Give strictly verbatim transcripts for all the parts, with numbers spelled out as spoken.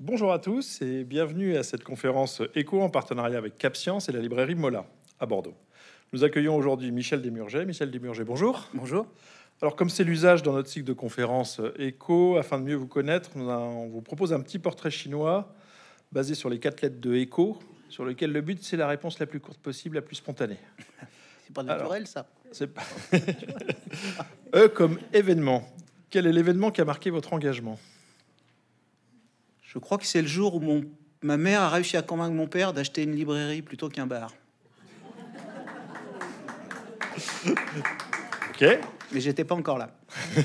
Bonjour à tous et bienvenue à cette conférence éco en partenariat avec CapScience et la librairie Mola à Bordeaux. Nous accueillons aujourd'hui Michel Desmurget. Michel Desmurget, bonjour. Bonjour. Alors, comme c'est l'usage dans notre cycle de conférences éco, afin de mieux vous connaître, nous, on vous propose un petit portrait chinois basé sur les quatre lettres de éco, sur lequel le but c'est la réponse la plus courte possible, la plus spontanée. C'est pas naturel, Alors, ça. C'est pas... E comme événement. Quel est l'événement qui a marqué votre engagement? Je crois que c'est le jour où mon, ma mère a réussi à convaincre mon père d'acheter une librairie plutôt qu'un bar. Ok. Mais j'étais pas encore là.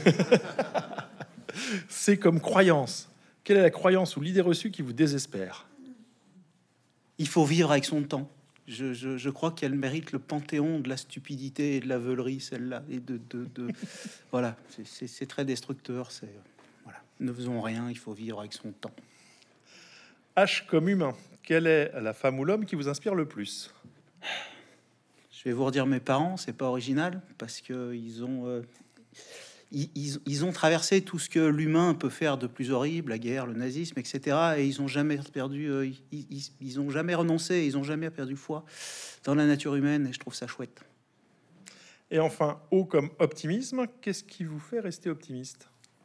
C'est comme croyance. Quelle est la croyance ou l'idée reçue qui vous désespère? Il faut vivre avec son temps. Je, je, je crois qu'elle mérite le panthéon de la stupidité et de la veulerie, celle-là. Et de, de, de... voilà, c'est très destructeur. C'est voilà, ne faisons rien. Il faut vivre avec son temps. H comme humain. Quelle est la femme ou l'homme qui vous inspire le plus? Je vais vous redire mes parents, c'est pas original, parce que ils ont, euh, ils, ils, ils ont traversé tout ce que l'humain peut faire de plus horrible, la guerre, le nazisme, et cetera. Et ils ont jamais perdu, euh, ils, ils, ils ont jamais renoncé, ils ont jamais perdu foi dans la nature humaine, et je trouve ça chouette. Et enfin, O comme optimisme. Qu'est-ce qui vous fait rester optimiste?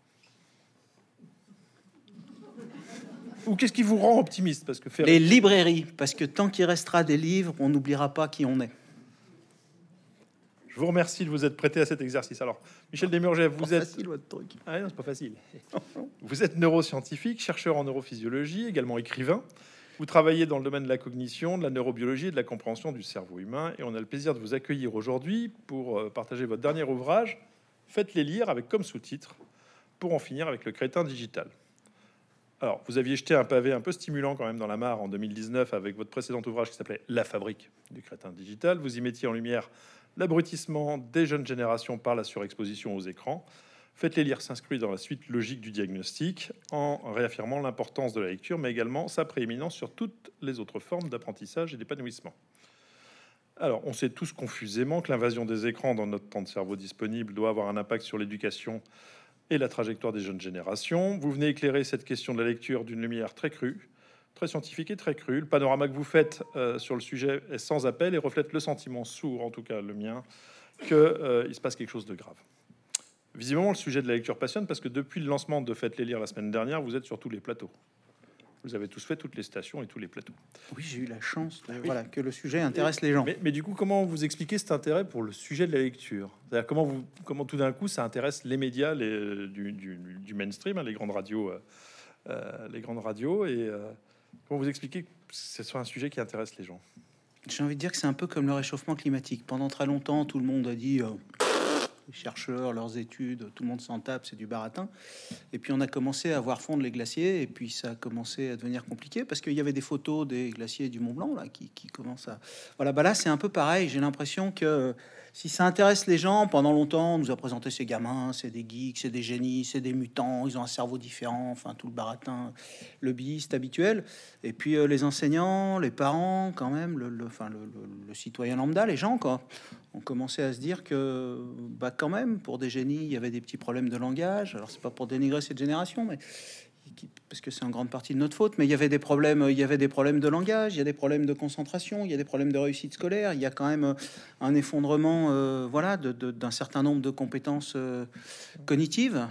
Ou qu'est-ce qui vous rend optimiste? Parce que faire... Les librairies, parce que tant qu'il restera des livres, on n'oubliera pas qui on est. Je vous remercie de vous être prêté à cet exercice. Alors, Michel Desmurget, vous êtes... Facile, votre truc. Ah non, c'est pas facile. Vous êtes neuroscientifique, chercheur en neurophysiologie, également écrivain. Vous travaillez dans le domaine de la cognition, de la neurobiologie et de la compréhension du cerveau humain. Et on a le plaisir de vous accueillir aujourd'hui pour partager votre dernier ouvrage, Faites-les lire, avec comme sous-titre « Pour en finir avec le crétin digital ». Alors, vous aviez jeté un pavé un peu stimulant quand même dans la mare en deux mille dix-neuf avec votre précédent ouvrage qui s'appelait La fabrique du crétin digital. Vous y mettiez en lumière l'abrutissement des jeunes générations par la surexposition aux écrans. Faites-les lire s'inscrit dans la suite logique du diagnostic en réaffirmant l'importance de la lecture, mais également sa prééminence sur toutes les autres formes d'apprentissage et d'épanouissement. Alors, on sait tous confusément que l'invasion des écrans dans notre temps de cerveau disponible doit avoir un impact sur l'éducation et la trajectoire des jeunes générations. Vous venez éclairer cette question de la lecture d'une lumière très crue, très scientifique et très crue. Le panorama que vous faites euh, sur le sujet est sans appel et reflète le sentiment sourd, en tout cas le mien, qu'il euh, se passe quelque chose de grave. Visiblement, le sujet de la lecture passionne parce que depuis le lancement de Faites-les lire la semaine dernière, vous êtes sur tous les plateaux. Vous avez tous fait toutes les stations et tous les plateaux. Oui, j'ai eu la chance de, oui. voilà, que le sujet intéresse les gens. Mais, mais du coup, comment vous expliquez cet intérêt pour le sujet de la lecture? C'est-à-dire comment, vous, comment tout d'un coup ça intéresse les médias les, du, du, du mainstream, hein, les grandes radios, euh, euh, les grandes radios, et euh, comment vous expliquez que ce soit un sujet qui intéresse les gens? J'ai envie de dire que c'est un peu comme le réchauffement climatique. Pendant très longtemps, tout le monde a dit... Euh... les chercheurs, leurs études, tout le monde s'en tape, c'est du baratin. Et puis on a commencé à voir fondre les glaciers, et puis ça a commencé à devenir compliqué parce qu'il y avait des photos des glaciers du Mont Blanc là qui, qui commencent à voilà. Bah là c'est un peu pareil. J'ai l'impression que si ça intéresse les gens, pendant longtemps on nous a présenté ces gamins, c'est des geeks, c'est des génies, c'est des mutants, ils ont un cerveau différent, enfin tout le baratin, le biste habituel. Et puis euh, les enseignants, les parents, quand même, le, le, enfin le, le, le citoyen lambda, les gens quoi. On commençait à se dire que, bah, quand même, pour des génies, il y avait des petits problèmes de langage. Alors, c'est pas pour dénigrer cette génération, mais parce que c'est en grande partie de notre faute. Mais il y avait des problèmes, il y avait des problèmes de langage, il y a des problèmes de concentration, il y a des problèmes de réussite scolaire. Il y a quand même un effondrement, euh, voilà, de, de, d'un certain nombre de compétences euh, cognitives.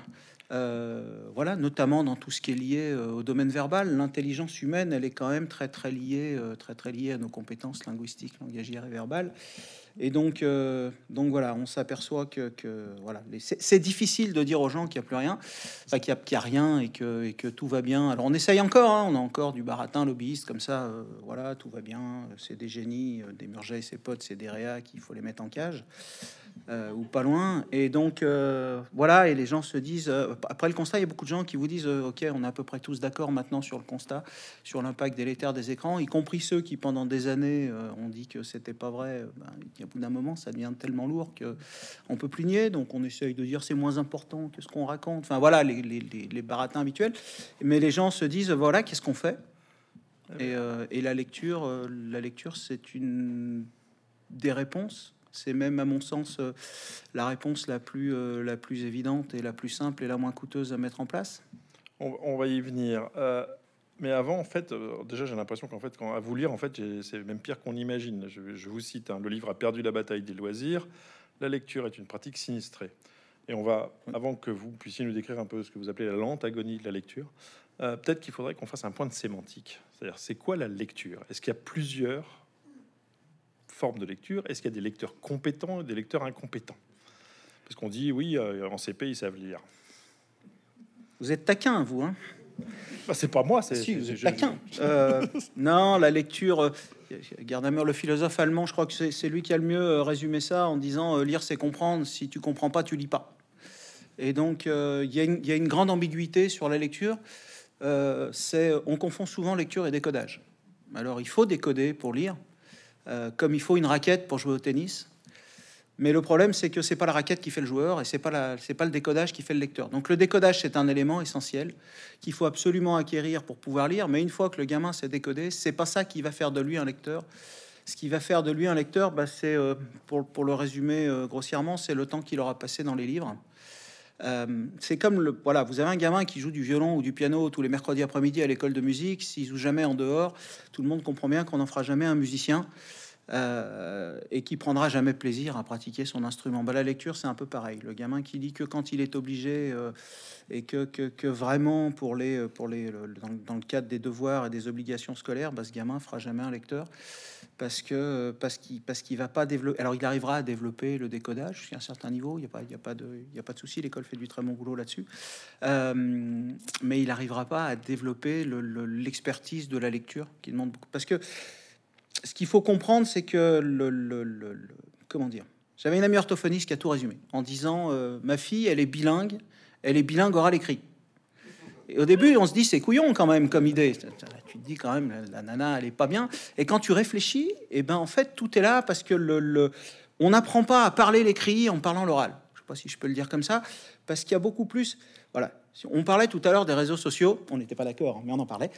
Euh, voilà, notamment dans tout ce qui est lié euh, au domaine verbal. L'intelligence humaine, elle est quand même très très liée, euh, très très liée à nos compétences linguistiques, langagières et verbales. Et donc, euh, donc voilà, on s'aperçoit que, que voilà, c'est difficile de dire aux gens qu'il n'y a plus rien, enfin, qu'il n'y a, a rien et que, et que tout va bien. Alors on essaye encore, hein, on a encore du baratin lobbyiste comme ça, euh, voilà, tout va bien, c'est des génies, euh, Desmurget et ses potes, c'est des réacs, il faut les mettre en cage. Euh, ou pas loin, et donc euh, voilà, et les gens se disent euh, après le constat, il y a beaucoup de gens qui vous disent euh, ok, on est à peu près tous d'accord maintenant sur le constat, sur l'impact délétère des écrans, y compris ceux qui pendant des années euh, ont dit que c'était pas vrai. Ben, à bout d'un moment, ça devient tellement lourd que on peut plus nier, donc on essaye de dire c'est moins important que ce qu'on raconte. Enfin voilà, les, les, les, les baratins habituels, mais les gens se disent voilà, qu'est-ce qu'on fait? Et, euh, et la lecture, euh, la lecture, c'est une des réponses. C'est même, à mon sens, euh, la réponse la plus, euh, la plus évidente et la plus simple et la moins coûteuse à mettre en place. On, on va y venir. Euh, Mais avant, en fait, euh, déjà, j'ai l'impression qu'en fait, quand à vous lire, en fait, j'ai- c'est même pire qu'on imagine. Je, je vous cite, hein, le livre a perdu la bataille des loisirs. La lecture est une pratique sinistrée. Et on va, avant que vous puissiez nous décrire un peu ce que vous appelez la lente agonie de la lecture, euh, peut-être qu'il faudrait qu'on fasse un point de sémantique. C'est-à-dire, c'est quoi la lecture? Est-ce qu'il y a plusieurs formes de lecture? Est-ce qu'il y a des lecteurs compétents et des lecteurs incompétents? Parce qu'on dit, oui, euh, en C P, ils savent lire. Vous êtes taquin, vous, hein? Bah, c'est pas moi, c'est Si, vous c'est- êtes je- taquin. Euh, non, la lecture. euh, Gadamer, le philosophe allemand, je crois que c'est c'est lui qui a le mieux euh, résumé ça en disant euh, lire, c'est comprendre. Si tu comprends pas, tu lis pas. Et donc, euh, il y, a une- il y a une grande ambiguïté sur la lecture. Euh, c'est, on confond souvent lecture et décodage. Alors, il faut décoder pour lire, euh, comme il faut une raquette pour jouer au tennis. Mais le problème, c'est que c'est pas la raquette qui fait le joueur et c'est pas la, c'est pas le décodage qui fait le lecteur. Donc le décodage, c'est un élément essentiel qu'il faut absolument acquérir pour pouvoir lire. Mais une fois que le gamin s'est décodé, c'est pas ça qui va faire de lui un lecteur. Ce qui va faire de lui un lecteur, bah, c'est euh, pour, pour le résumer euh, grossièrement, c'est le temps qu'il aura passé dans les livres. Euh, c'est comme le voilà, vous avez un gamin qui joue du violon ou du piano tous les mercredis après-midi à l'école de musique. S'il joue jamais en dehors, tout le monde comprend bien qu'on n'en fera jamais un musicien. Euh, et qui prendra jamais plaisir à pratiquer son instrument. Bah, la lecture, c'est un peu pareil. Le gamin qui lit que quand il est obligé euh, et que, que, que vraiment pour les, pour les, le- dans, dans le cadre des devoirs et des obligations scolaires, bah, ce gamin fera jamais un lecteur parce que parce qu'il parce qu'il va pas développer. Alors il arrivera à développer le décodage jusqu'à un certain niveau. Il y a pas il y a pas de il y a pas de souci. L'école fait du très bon boulot là-dessus, euh, mais il n'arrivera pas à développer le- le- l'expertise de la lecture qui demande beaucoup parce que ce qu'il faut comprendre, c'est que le, le- le- le- comment dire. J'avais une amie orthophoniste qui a tout résumé en disant euh, ma fille, elle est bilingue, elle est bilingue oral écrit. Et au début, on se dit c'est couillon quand même comme idée. Tu te dis quand même la, la nana, elle est pas bien. Et quand tu réfléchis, et ben en fait tout est là parce que le, le- on n'apprend pas à parler l'écrit en parlant l'oral. Je sais pas si je peux le dire comme ça, parce qu'il y a beaucoup plus. Voilà. On parlait tout à l'heure des réseaux sociaux. On n'était pas d'accord, mais on en parlait.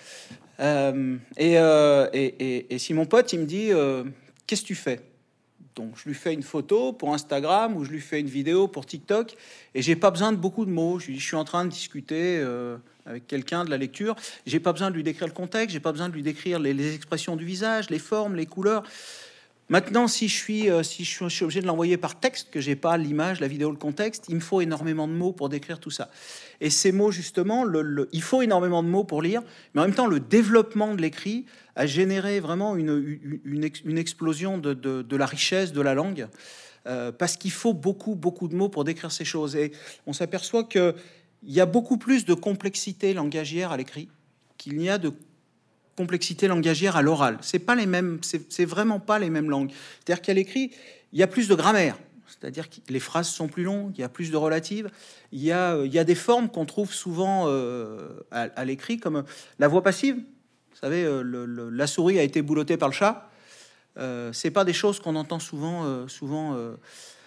Euh, et, euh, et, et, et si mon pote, il me dit euh, qu'est-ce que tu fais? Donc je lui fais une photo pour Instagram ou je lui fais une vidéo pour TikTok et j'ai pas besoin de beaucoup de mots. Je lui dis je suis en train de discuter euh, avec quelqu'un de la lecture. J'ai pas besoin de lui décrire le contexte, j'ai pas besoin de lui décrire les, les expressions du visage, les formes, les couleurs. Maintenant, si je suis, euh, si je suis, je suis obligé de l'envoyer par texte, que j'ai pas l'image, la vidéo, le contexte, il me faut énormément de mots pour décrire tout ça. Et ces mots, justement, le, le- il faut énormément de mots pour lire, mais en même temps, le développement de l'écrit a généré vraiment une, une, une ex- une explosion de, de- de la richesse de la langue, euh, parce qu'il faut beaucoup, beaucoup de mots pour décrire ces choses. Et on s'aperçoit que il y a beaucoup plus de complexité langagière à l'écrit qu'il n'y a de complexité langagière à l'oral. C'est pas les mêmes, c'est c'est vraiment pas les mêmes langues. C'est-à-dire qu'à l'écrit, il y a plus de grammaire. C'est-à-dire que les phrases sont plus longues, il y a plus de relatives, il y a, il y a des formes qu'on trouve souvent euh, à, à l'écrit, comme la voix passive. Vous savez, euh, le- le- la souris a été boulottée par le chat. Euh, c'est pas des choses qu'on entend souvent, euh, souvent euh,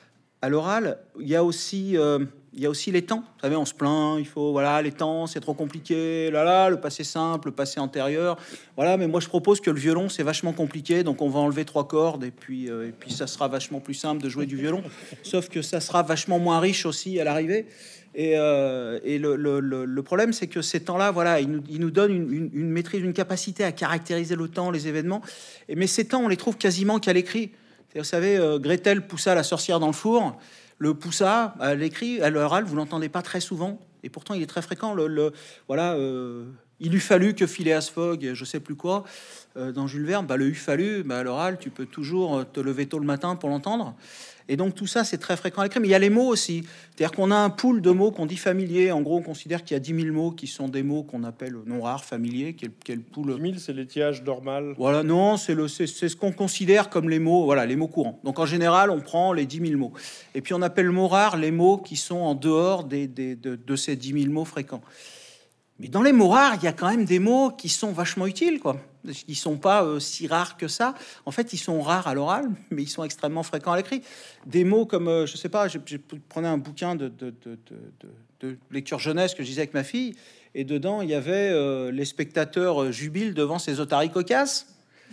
à l'oral. Il y a aussi, euh, il y a aussi les temps. Vous savez, on se plaint, il faut, voilà, les temps, c'est trop compliqué. Là, là, le passé simple, le passé antérieur. Voilà, mais moi je propose que le violon, c'est vachement compliqué, donc on va enlever trois cordes et puis, euh, et puis ça sera vachement plus simple de jouer du violon. Sauf que ça sera vachement moins riche aussi à l'arrivée. Et, euh, et le, le- le- le problème, c'est que ces temps-là, voilà, ils nous, ils nous donnent une, une- une maîtrise, une capacité à caractériser le temps, les événements. Et, mais ces temps, on les trouve quasiment qu'à l'écrit. Vous savez, euh, Gretel poussa la sorcière dans le four. Le poussa à l'écrit, à l'oral, vous l'entendez pas très souvent. Et pourtant, il est très fréquent. Le, le- voilà, euh, il eût fallu que Phileas Fogg, je sais plus quoi, euh, dans Jules Verne, bah, le eût fallu, bah, à l'oral, tu peux toujours te lever tôt le matin pour l'entendre. Et donc tout ça, c'est très fréquent à l'écrit. Mais il y a les mots aussi. C'est-à-dire qu'on a un pool de mots qu'on dit familiers. En gros, on considère qu'il y a dix mille mots qui sont des mots qu'on appelle non rares, familiers, qui est, qui est le pool. dix mille, c'est l'étiage normal. Voilà, non, c'est le, c'est, c'est ce qu'on considère comme les mots, voilà, les mots courants. Donc en général, on prend les dix mille mots. Et puis on appelle mots rares les mots qui sont en dehors des, des- de, de ces dix mille mots fréquents. Mais dans les mots rares, il y a quand même des mots qui sont vachement utiles, quoi. Ils sont pas euh, si rares que ça. En fait, ils sont rares à l'oral, mais ils sont extrêmement fréquents à l'écrit. Des mots comme, euh, je sais pas, je, je prenais un bouquin de, de, de, de, de lecture jeunesse que je lisais avec ma fille, et dedans, il y avait euh, les spectateurs jubilent devant ces otaries cocasses.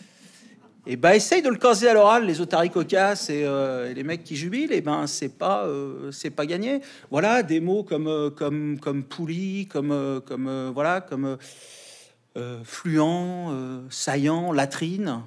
Et bah, essaye de le caser à l'oral, les otaries cocasses et, euh, et les mecs qui jubilent, et ben c'est pas euh, c'est pas gagné. Voilà des mots comme euh, comme comme pouli, comme euh, comme euh, voilà comme euh, euh, fluent, euh, saillant, latrine.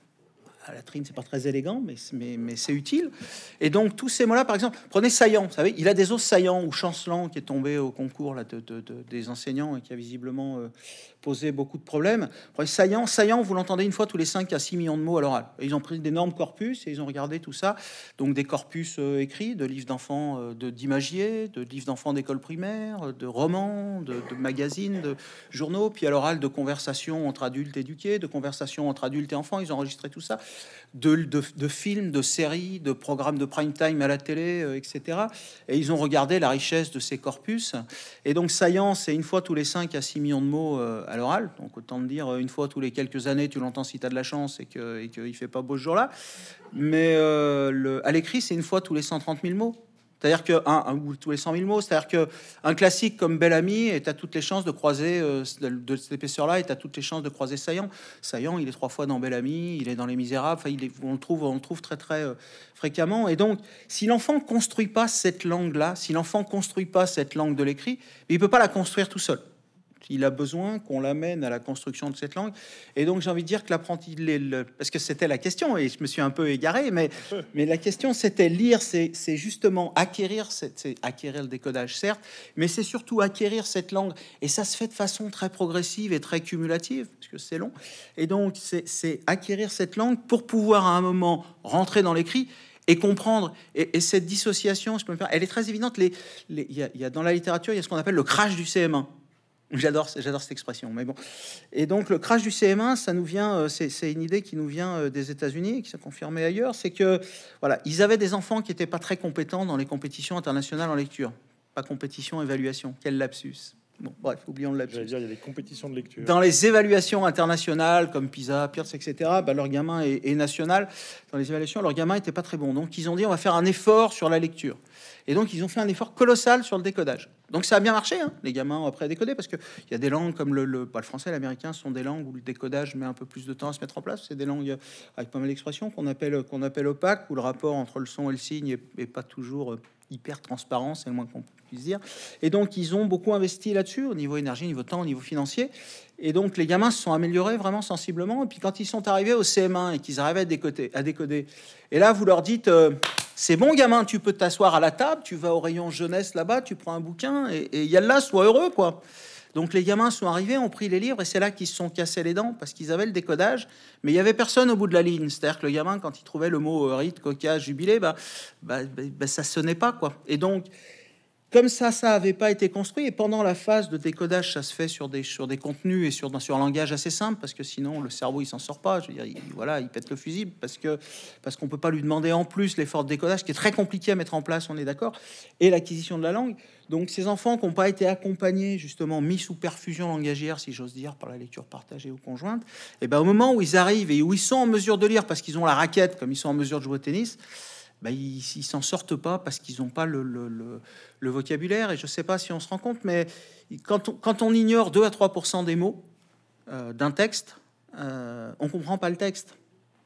La latrine, c'est pas très élégant, mais, mais, mais c'est utile. Et donc, tous ces mots-là, par exemple, prenez saillant, vous savez, il a des os saillants, ou chancelant, qui est tombé au concours là, de, de, de, des enseignants et qui a visiblement euh, posé beaucoup de problèmes. Prenez saillant, saillant, vous l'entendez une fois tous les cinq à six millions de mots à l'oral. Ils ont pris d'énormes corpus et ils ont regardé tout ça. Donc, des corpus euh, écrits, de livres d'enfants, euh, de, d'imagiers, de livres d'enfants d'école primaire, de romans, de, de magazines, de journaux, puis à l'oral, de conversations entre adultes éduqués, de conversations entre adultes et enfants. Ils ont enregistré tout ça. De, de, de films, de séries, de programmes de prime time à la télé, euh, et cetera. Et ils ont regardé la richesse de ces corpus. Et donc, saillant, c'est une fois tous les cinq à six millions de mots euh, à l'oral. Donc, autant de dire, une fois tous les quelques années, tu l'entends si tu as de la chance et qu'il et que il fait pas beau ce jour-là. Mais euh, le, à l'écrit, c'est une fois tous les cent trente mille mots. C'est-à-dire que un, un, ou tous les cent mille mots, c'est-à-dire que un classique comme Bel Ami est à toutes les chances de croiser euh, de, de cette épaisseur-là, est à toutes les chances de croiser Saillant. Saillant, il est trois fois dans Bel Ami, il est dans Les Misérables. Enfin, il est, on le trouve, on le trouve très très euh, fréquemment. Et donc, si l'enfant construit pas cette langue-là, si l'enfant construit pas cette langue de l'écrit, il peut pas la construire tout seul. Il a besoin qu'on l'amène à la construction de cette langue. Et donc, j'ai envie de dire que l'apprenti... Le, parce que c'était la question, et je me suis un peu égaré, mais, mais la question, c'était lire, c'est, c'est justement acquérir, c'est, c'est acquérir le décodage, certes, mais c'est surtout acquérir cette langue. Et ça se fait de façon très progressive et très cumulative, parce que c'est long. Et donc, c'est, c'est acquérir cette langue pour pouvoir, à un moment, rentrer dans l'écrit et comprendre. Et, et cette dissociation, je peux me faire, elle est très évidente. Les, les, il y a, il y a, dans la littérature, il y a ce qu'on appelle le crash du C M un. J'adore, j'adore cette expression, mais bon. Et donc le crash du C M un, ça nous vient, c'est, c'est une idée qui nous vient des États-Unis, qui s'est confirmée ailleurs, c'est que voilà, ils avaient des enfants qui n'étaient pas très compétents dans les compétitions internationales en lecture, pas compétition, évaluation. Quel lapsus. Bon, bref, oublions le lapsus. J'allais dire, il y a des compétitions de lecture. Dans les évaluations internationales, comme PISA, Peirce, et cetera, bah, leur gamin est, est national. Dans les évaluations, leur gamin était pas très bon. Donc, ils ont dit, on va faire un effort sur la lecture. Et donc, ils ont fait un effort colossal sur le décodage. Donc, ça a bien marché, hein, les gamins ont après décoder, parce qu'il y a des langues comme le, le, pas le français, l'américain, sont des langues où le décodage met un peu plus de temps à se mettre en place. C'est des langues avec pas mal d'expressions qu'on appelle, qu'on appelle opaques, où le rapport entre le son et le signe est, est pas toujours hyper transparent, c'est le moins qu'on puisse dire. Et donc, ils ont beaucoup investi là-dessus, au niveau énergie, au niveau temps, au niveau financier. Et donc, les gamins se sont améliorés vraiment sensiblement. Et puis, quand ils sont arrivés au C M un et qu'ils arrivaient à décoder, à décoder, et là, vous leur dites... Euh, c'est bon, gamin, tu peux t'asseoir à la table, tu vas au rayon jeunesse là-bas, tu prends un bouquin et, et y a là, sois heureux, quoi. Donc les gamins sont arrivés, ont pris les livres et c'est là qu'ils se sont cassés les dents parce qu'ils avaient le décodage, mais il y avait personne au bout de la ligne. C'est-à-dire que le gamin, quand il trouvait le mot euh, rite, coca, jubilé, bah, bah, bah, bah ça sonnait pas, quoi. Et donc, comme ça, ça avait pas été construit. Et pendant la phase de décodage, ça se fait sur des, sur des contenus et sur, sur un langage assez simple, parce que sinon, le cerveau, il s'en sort pas. Je veux dire, il, voilà, il pète le fusible, parce que parce qu'on peut pas lui demander en plus l'effort de décodage, qui est très compliqué à mettre en place, on est d'accord, et l'acquisition de la langue. Donc, ces enfants qui n'ont pas été accompagnés, justement, mis sous perfusion langagière, si j'ose dire, par la lecture partagée ou conjointe, et ben au moment où ils arrivent et où ils sont en mesure de lire, parce qu'ils ont la raquette, comme ils sont en mesure de jouer au tennis, ben, ils, ils s'en sortent pas parce qu'ils n'ont pas le, le, le, le vocabulaire. Et je sais pas si on se rend compte, mais quand on, quand on ignore deux à trois pour cent des mots euh, d'un texte, euh, on comprend pas le texte.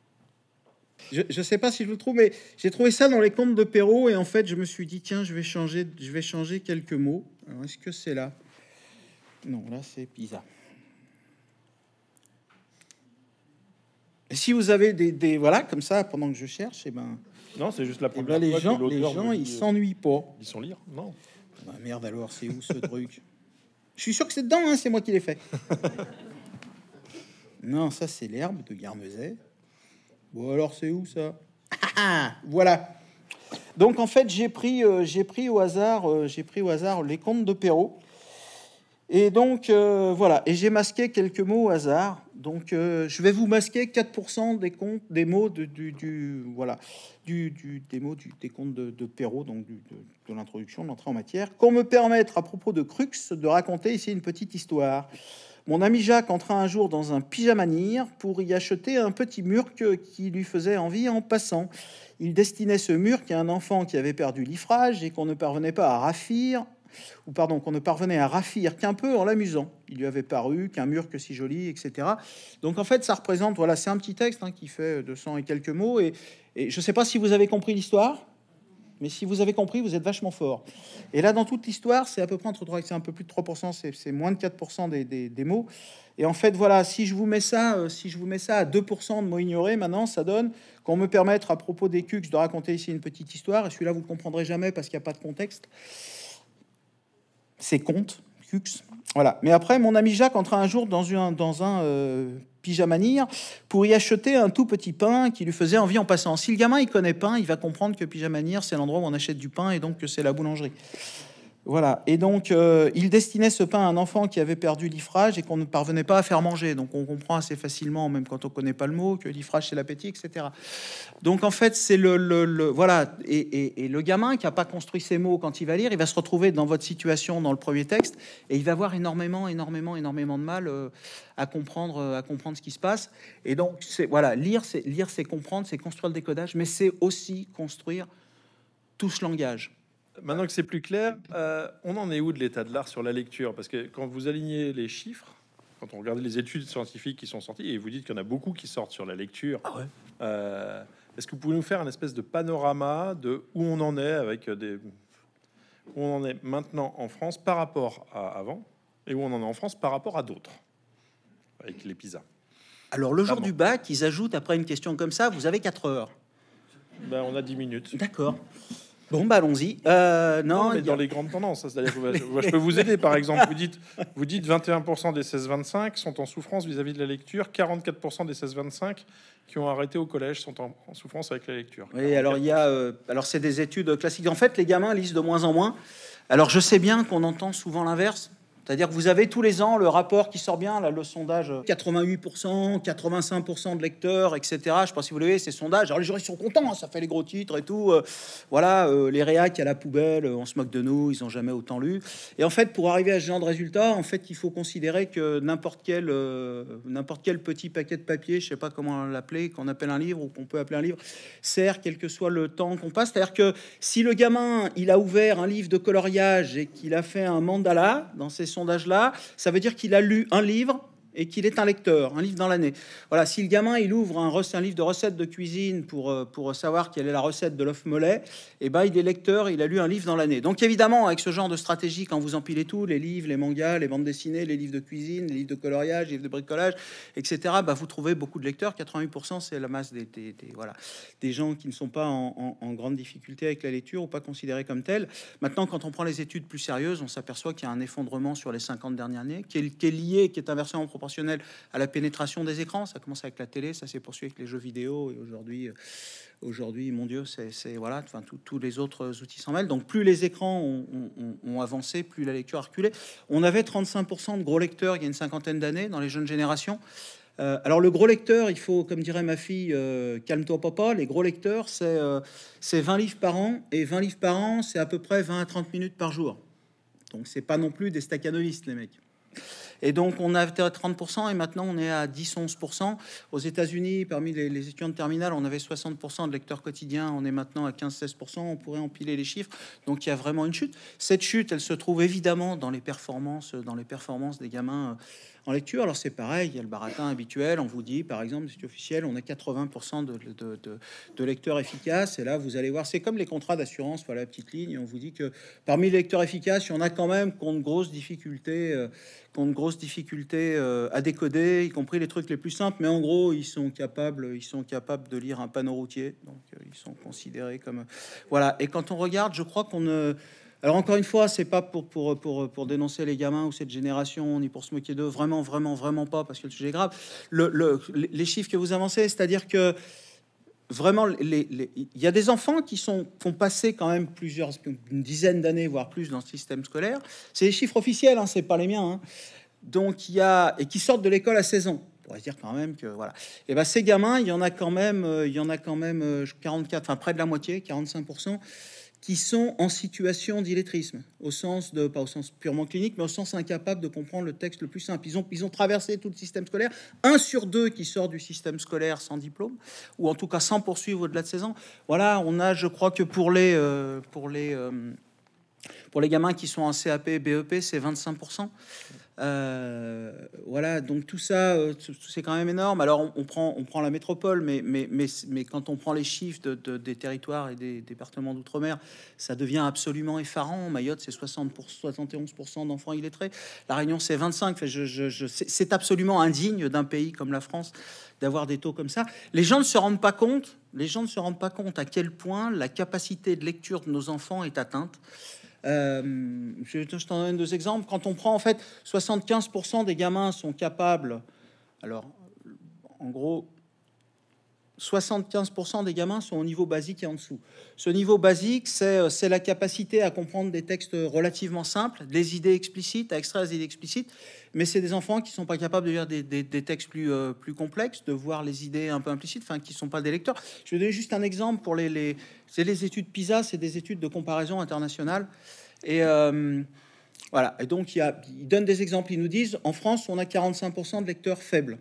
Je ne sais pas si je le trouve, mais j'ai trouvé ça dans les contes de Perrault et en fait, je me suis dit tiens, je vais changer, je vais changer quelques mots. Alors, est-ce que c'est là? Non, là c'est Pisa. Et si vous avez des, des voilà comme ça pendant que je cherche, et ben non, c'est juste la première ben, les fois gens, que les gens, ils s'ennuient pas. Ils sont lire, non? Bah merde alors, c'est où ce truc? Je suis sûr que c'est dedans, hein, c'est moi qui l'ai fait. Non, ça c'est l'herbe de Guernesey. Bon alors c'est où ça? Ah, voilà. Donc en fait j'ai pris, euh, j'ai pris au hasard, euh, j'ai pris au hasard les contes de Perrault. Et donc euh, voilà, et j'ai masqué quelques mots au hasard. Donc euh, je vais vous masquer quatre pour cent des contes, des mots de, du, du voilà, du, du des mots du, des contes de, de Perrault, donc du, de, de l'introduction, de l'entrée en matière. Qu'on me permette à propos de Crux de raconter ici une petite histoire. Mon ami Jacques entra un jour dans un pyjamanir pour y acheter un petit murque qui lui faisait envie en passant. Il destinait ce murque à un enfant qui avait perdu l'ifrage et qu'on ne parvenait pas à raffir, ou pardon, qu'on ne parvenait à raffir qu'un peu en l'amusant. Il lui avait paru qu'un murque si joli, et cetera. Donc en fait, ça représente, voilà, c'est un petit texte hein, qui fait deux cents et quelques mots. Et, et je ne sais pas si vous avez compris l'histoire. Mais si vous avez compris, vous êtes vachement fort. Et là, dans toute l'histoire, c'est à peu près entre trois, c'est un peu plus de trois pour cent, c'est, c'est moins de quatre pour cent des, des, des mots. Et en fait, voilà, si je vous mets ça, euh, si je vous mets ça à deux pour cent de mots ignorés, maintenant, ça donne qu'on me permettre, à propos des cucs, de raconter ici une petite histoire. Et celui-là, vous le comprendrez jamais parce qu'il n'y a pas de contexte. C'est conte, cucs. Voilà. Mais après, mon ami Jacques entra un jour dans un, dans un euh, pyjamanir pour y acheter un tout petit pain qui lui faisait envie en passant. Si le gamin il connaît pain, il va comprendre que pyjamanir c'est l'endroit où on achète du pain et donc que c'est la boulangerie. Voilà. Et donc euh, il destinait ce pain à un enfant qui avait perdu l'ifrage et qu'on ne parvenait pas à faire manger. Donc on comprend assez facilement, même quand on connaît pas le mot, que l'ifrage c'est l'appétit, et cetera. Donc en fait c'est le, le, le voilà. Et, et, et le gamin qui a pas construit ses mots quand il va lire, il va se retrouver dans votre situation dans le premier texte et il va avoir énormément, énormément, énormément de mal euh, à comprendre, à comprendre ce qui se passe. Et donc c'est voilà, lire, c'est lire, c'est comprendre, c'est construire le décodage, mais c'est aussi construire tout ce langage. Maintenant que c'est plus clair, euh, on en est où de l'état de l'art sur la lecture? Parce que quand vous alignez les chiffres, quand on regarde les études scientifiques qui sont sorties, et vous dites qu'il y en a beaucoup qui sortent sur la lecture, Ah ouais. euh, est-ce que vous pouvez nous faire un espèce de panorama de où on en est avec des... où on en est maintenant en France par rapport à avant, et où on en est en France par rapport à d'autres, avec les PISA? Alors le jour du bac, ils ajoutent après une question comme ça, vous avez quatre heures. Ben, on a dix minutes. D'accord. Bon, bah allons-y. Euh, non, non, mais dans les grandes tendances, c'est-à-dire que je, je peux vous aider. Par exemple, vous dites, vous dites vingt et un pour cent des seize vingt-cinq sont en souffrance vis-à-vis de la lecture, quarante-quatre pour cent des seize vingt-cinq qui ont arrêté au collège sont en, en souffrance avec la lecture. Oui, alors il y a, euh, alors c'est des études classiques. En fait, les gamins lisent de moins en moins. Alors je sais bien qu'on entend souvent l'inverse. C'est-à-dire que vous avez tous les ans le rapport qui sort bien, là, le sondage quatre-vingt-huit pour cent, quatre-vingt-cinq pour cent de lecteurs, et cetera. Je sais pas si vous l'avez, ces sondages. Alors les gens ils sont contents, hein, ça fait les gros titres et tout. Euh, voilà, euh, les réacs à la poubelle, euh, on se moque de nous, ils ont jamais autant lu. Et en fait, pour arriver à ce genre de résultat, en fait, il faut considérer que n'importe quel, euh, n'importe quel petit paquet de papier, je sais pas comment l'appeler, qu'on appelle un livre ou qu'on peut appeler un livre, sert quel que soit le temps qu'on passe. C'est-à-dire que si le gamin il a ouvert un livre de coloriage et qu'il a fait un mandala dans ses sondage-là, ça veut dire qu'il a lu un livre et qu'il est un lecteur, un livre dans l'année. Voilà, si le gamin il ouvre un, un livre de recettes de cuisine pour, pour savoir quelle est la recette de l'œuf mollet, et ben il est lecteur, il a lu un livre dans l'année. Donc évidemment, avec ce genre de stratégie, quand vous empilez tout, les livres, les mangas, les bandes dessinées, les livres de cuisine, les livres de coloriage, les livres de bricolage, et cetera, bah, vous trouvez beaucoup de lecteurs. quatre-vingt-huit pour cent, c'est la masse des, des, des, voilà, des gens qui ne sont pas en, en, en grande difficulté avec la lecture ou pas considérés comme tels. Maintenant, quand on prend les études plus sérieuses, on s'aperçoit qu'il y a un effondrement sur les cinquante dernières années, qui est, qui est lié, qui est inversement proportionnel à la pénétration des écrans. Ça commence avec la télé, ça s'est poursuivi avec les jeux vidéo, et aujourd'hui, aujourd'hui, mon Dieu, c'est, c'est voilà, enfin, tous les autres outils s'en mêlent. Donc, plus les écrans ont, ont, ont avancé, plus la lecture a reculé. On avait trente-cinq pour cent de gros lecteurs il y a une cinquantaine d'années dans les jeunes générations. Euh, alors, le gros lecteur, il faut, comme dirait ma fille, euh, calme-toi, papa. Les gros lecteurs, c'est euh, c'est vingt livres par an, et vingt livres par an, c'est à peu près vingt à trente minutes par jour. Donc, c'est pas non plus des staccanovistes, les mecs. Et donc, on a trente pour cent et maintenant, on est à dix à onze pour cent. Aux États-Unis, parmi les, les étudiants de terminale, on avait soixante pour cent de lecteurs quotidiens. On est maintenant à quinze à seize pour cent. On pourrait empiler les chiffres. Donc, il y a vraiment une chute. Cette chute, elle se trouve évidemment dans les performances, dans les performances des gamins en lecture. Alors, c'est pareil, il y a le baratin habituel. On vous dit, par exemple, c'est officiel, on a quatre-vingts pour cent de, de, de, de lecteurs efficaces. Et là, vous allez voir, c'est comme les contrats d'assurance, voilà la petite ligne. On vous dit que parmi les lecteurs efficaces, il y en a quand même qui ont de grosses difficultés, euh, qui ont de grosses difficultés euh, à décoder, y compris les trucs les plus simples. Mais en gros, ils sont capables, ils sont capables de lire un panneau routier. Donc, euh, ils sont considérés comme... Voilà. Et quand on regarde, je crois qu'on ne... Alors encore une fois, c'est pas pour, pour, pour, pour dénoncer les gamins ou cette génération, ni pour se moquer d'eux, vraiment, vraiment, vraiment pas, parce que le sujet est grave. Le, le, les chiffres que vous avancez, c'est-à-dire que vraiment, les, les, il y a des enfants qui sont qui ont passé quand même plusieurs, une dizaine d'années, voire plus, dans le système scolaire. C'est les chiffres officiels, hein, c'est pas les miens. Hein. Donc il y a et qui sortent de l'école à seize ans. On pourrait dire quand même que voilà. Et ben ces gamins, il y en a quand même, il y en a quand même quarante-quatre, enfin près de la moitié, quarante-cinq pour cent. Qui sont en situation d'illettrisme, au sens de, pas au sens purement clinique, mais au sens incapable de comprendre le texte le plus simple. Ils ont, ils ont traversé tout le système scolaire. Un sur deux qui sort du système scolaire sans diplôme, ou en tout cas sans poursuivre au-delà de seize ans. Voilà, on a, je crois que pour les, euh, pour les, euh, pour les gamins qui sont en C A P, B E P, c'est vingt-cinq pour cent. Euh, voilà, donc tout ça, euh, c'est quand même énorme. Alors on, on prend, on prend la métropole, mais, mais, mais, mais quand on prend les chiffres de, de, des territoires et des départements d'outre-mer, ça devient absolument effarant. Mayotte, c'est soixante pour cent, soixante et onze pour cent d'enfants illettrés. La Réunion, c'est vingt-cinq. Enfin, je, je, je, c'est absolument indigne d'un pays comme la France d'avoir des taux comme ça. Les gens ne se rendent pas compte. Les gens ne se rendent pas compte à quel point la capacité de lecture de nos enfants est atteinte. Euh, je, je t'en donne deux exemples. Quand on prend en fait soixante-quinze pour cent des gamins sont capables, alors en gros soixante-quinze pour cent des gamins sont au niveau basique et en dessous. Ce niveau basique, c'est c'est la capacité à comprendre des textes relativement simples, des idées explicites, à extraire des idées explicites, mais c'est des enfants qui sont pas capables de lire des, des, des textes plus, euh, plus complexes, de voir les idées un peu implicites, enfin qui sont pas des lecteurs. Je vais donner juste un exemple pour les, les c'est les études PISA, c'est des études de comparaison internationale, et euh, voilà. Et donc il y a, ils donnent des exemples, ils nous disent en France on a quarante-cinq pour cent de lecteurs faibles.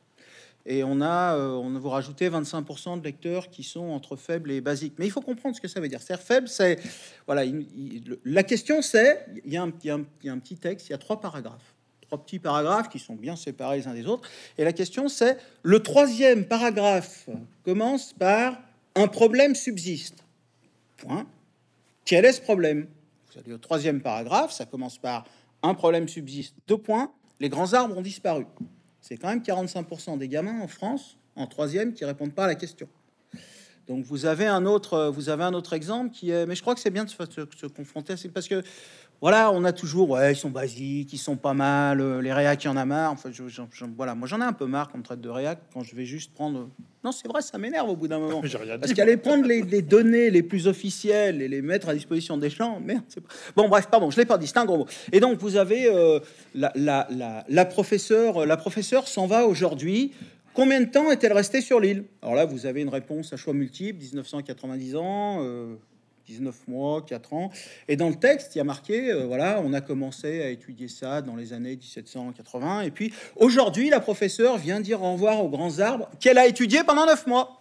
Et on a, euh, on a vous rajouté vingt-cinq pour cent de lecteurs qui sont entre faibles et basiques. Mais il faut comprendre ce que ça veut dire. C'est faible, c'est voilà. Il, il, la question, c'est il y, a un, il, y a un, il y a un petit texte, il y a trois paragraphes, trois petits paragraphes qui sont bien séparés les uns des autres. Et la question, c'est le troisième paragraphe commence par un problème subsiste. Point. Quel est ce problème? Vous allez au troisième paragraphe, ça commence par un problème subsiste. Deux points. Les grands arbres ont disparu. C'est quand même quarante-cinq pour cent des gamins en France, en troisième, qui répondent pas à la question. Donc vous avez un autre, vous avez un autre exemple qui est, mais je crois que c'est bien de se, se, se confronter à ça, parce que voilà, on a toujours, ouais, ils sont basiques, ils sont pas mal, euh, les réacs, il y en a marre. Enfin, je, je, je, voilà, moi j'en ai un peu marre qu'on me traite de réac quand je vais juste prendre. Non, c'est vrai, ça m'énerve au bout d'un moment. Parce qu'aller prendre les, les données les plus officielles et les mettre à disposition des gens, merde, c'est pas... Bon, bref, pardon, je l'ai pas dit, c'est un gros mot. Et donc vous avez euh, la, la, la, la professeure, la professeure s'en va aujourd'hui. Combien de temps est-elle restée sur l'île? Alors là, vous avez une réponse à choix multiple, dix-neuf cent quatre-vingt-dix ans. Euh, dix-neuf mois, quatre ans. Et dans le texte, il y a marqué, euh, voilà, on a commencé à étudier ça dans les années dix-sept cent quatre-vingts. Et puis, aujourd'hui, la professeure vient dire au revoir aux grands arbres qu'elle a étudié pendant neuf mois.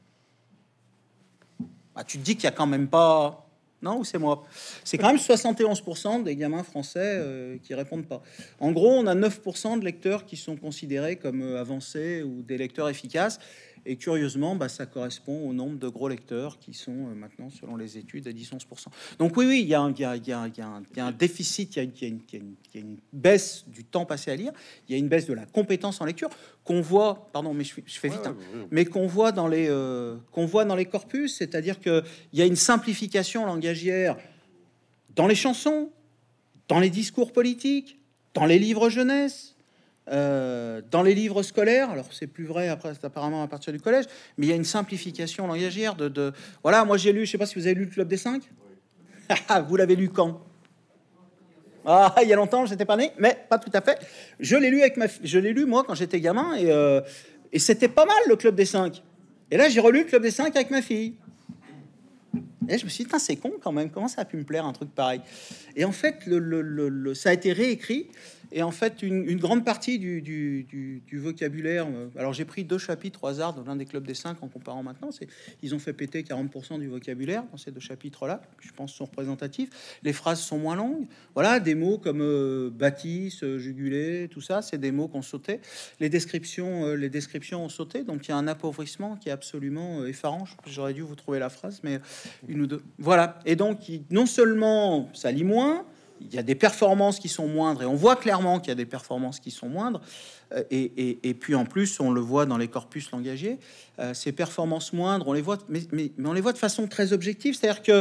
Bah, tu te dis qu'il y a quand même pas... Non, ou c'est moi? C'est quand même soixante et onze pour cent des gamins français euh, qui répondent pas. En gros, on a neuf pour cent de lecteurs qui sont considérés comme euh, avancés ou des lecteurs efficaces. Et curieusement, bah, ça correspond au nombre de gros lecteurs qui sont euh, maintenant, selon les études, à dix à onze pour cent. Donc oui, oui, il y a un, il y a, il y a, il y a un, il y a un déficit, il y a, il y a une, il y a une, il y a une baisse du temps passé à lire, il y a une baisse de la compétence en lecture qu'on voit, pardon, mais je, je fais vite, ouais, hein, ouais, ouais. mais qu'on voit dans les, euh, qu'on voit dans les corpus, c'est-à-dire que il y a une simplification langagière dans les chansons, dans les discours politiques, dans les livres jeunesse. Euh, dans les livres scolaires, alors c'est plus vrai après, c'est apparemment à partir du collège, mais il y a une simplification langagière de, de... voilà, moi j'ai lu, je sais pas si vous avez lu le Club des Cinq. Oui. Vous l'avez lu quand? Ah, il y a longtemps, j'étais pas né, mais pas tout à fait. Je l'ai lu avec ma, je l'ai lu moi quand j'étais gamin et, euh, et c'était pas mal le Club des Cinq. Et là j'ai relu le Club des Cinq avec ma fille. Et je me suis dit, c'est con quand même, comment ça a pu me plaire un truc pareil? Et en fait, le, le, le, le, ça a été réécrit. Et en fait, une, une grande partie du, du, du, du vocabulaire. Euh, alors, j'ai pris deux chapitres au hasard dans l'un des clubs des cinq en comparant maintenant. C'est, ils ont fait péter quarante pour cent du vocabulaire dans ces deux chapitres-là. Je pense sont représentatifs. Les phrases sont moins longues. Voilà, des mots comme euh, bâtisse, euh, jugulé, tout ça, c'est des mots qu'on sautait. Les descriptions, euh, les descriptions ont sauté. Donc, il y a un appauvrissement qui est absolument euh, effarant. J'aurais dû vous trouver la phrase, mais une ou deux. Voilà. Et donc, il, non seulement ça lit moins. Il y a des performances qui sont moindres et on voit clairement qu'il y a des performances qui sont moindres euh, et, et, et puis en plus on le voit dans les corpus langagiers, euh, ces performances moindres on les voit mais, mais, mais on les voit de façon très objective, c'est-à-dire que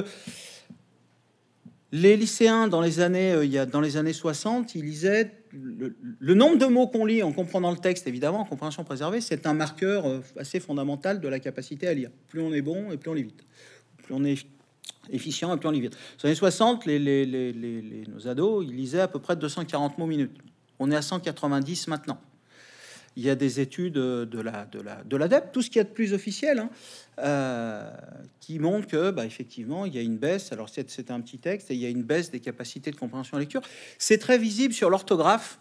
les lycéens dans les années euh, il y a dans les années soixante ils lisaient le, le nombre de mots qu'on lit en comprenant le texte, évidemment en compréhension préservée, c'est un marqueur euh, assez fondamental de la capacité à lire. Plus on est bon et plus on lit vite, plus on est efficient et puis on lit vite. Dans les années soixante, les, les, les, les, les, nos ados, ils lisaient à peu près deux cent quarante mots minutes. On est à cent quatre-vingt-dix maintenant. Il y a des études de la de la de l'ADEPE, tout ce qu'il y a de plus officiel, hein, euh, qui montrent que, bah, effectivement, il y a une baisse. Alors c'est, c'est un petit texte et il y a une baisse des capacités de compréhension et lecture. C'est très visible sur l'orthographe.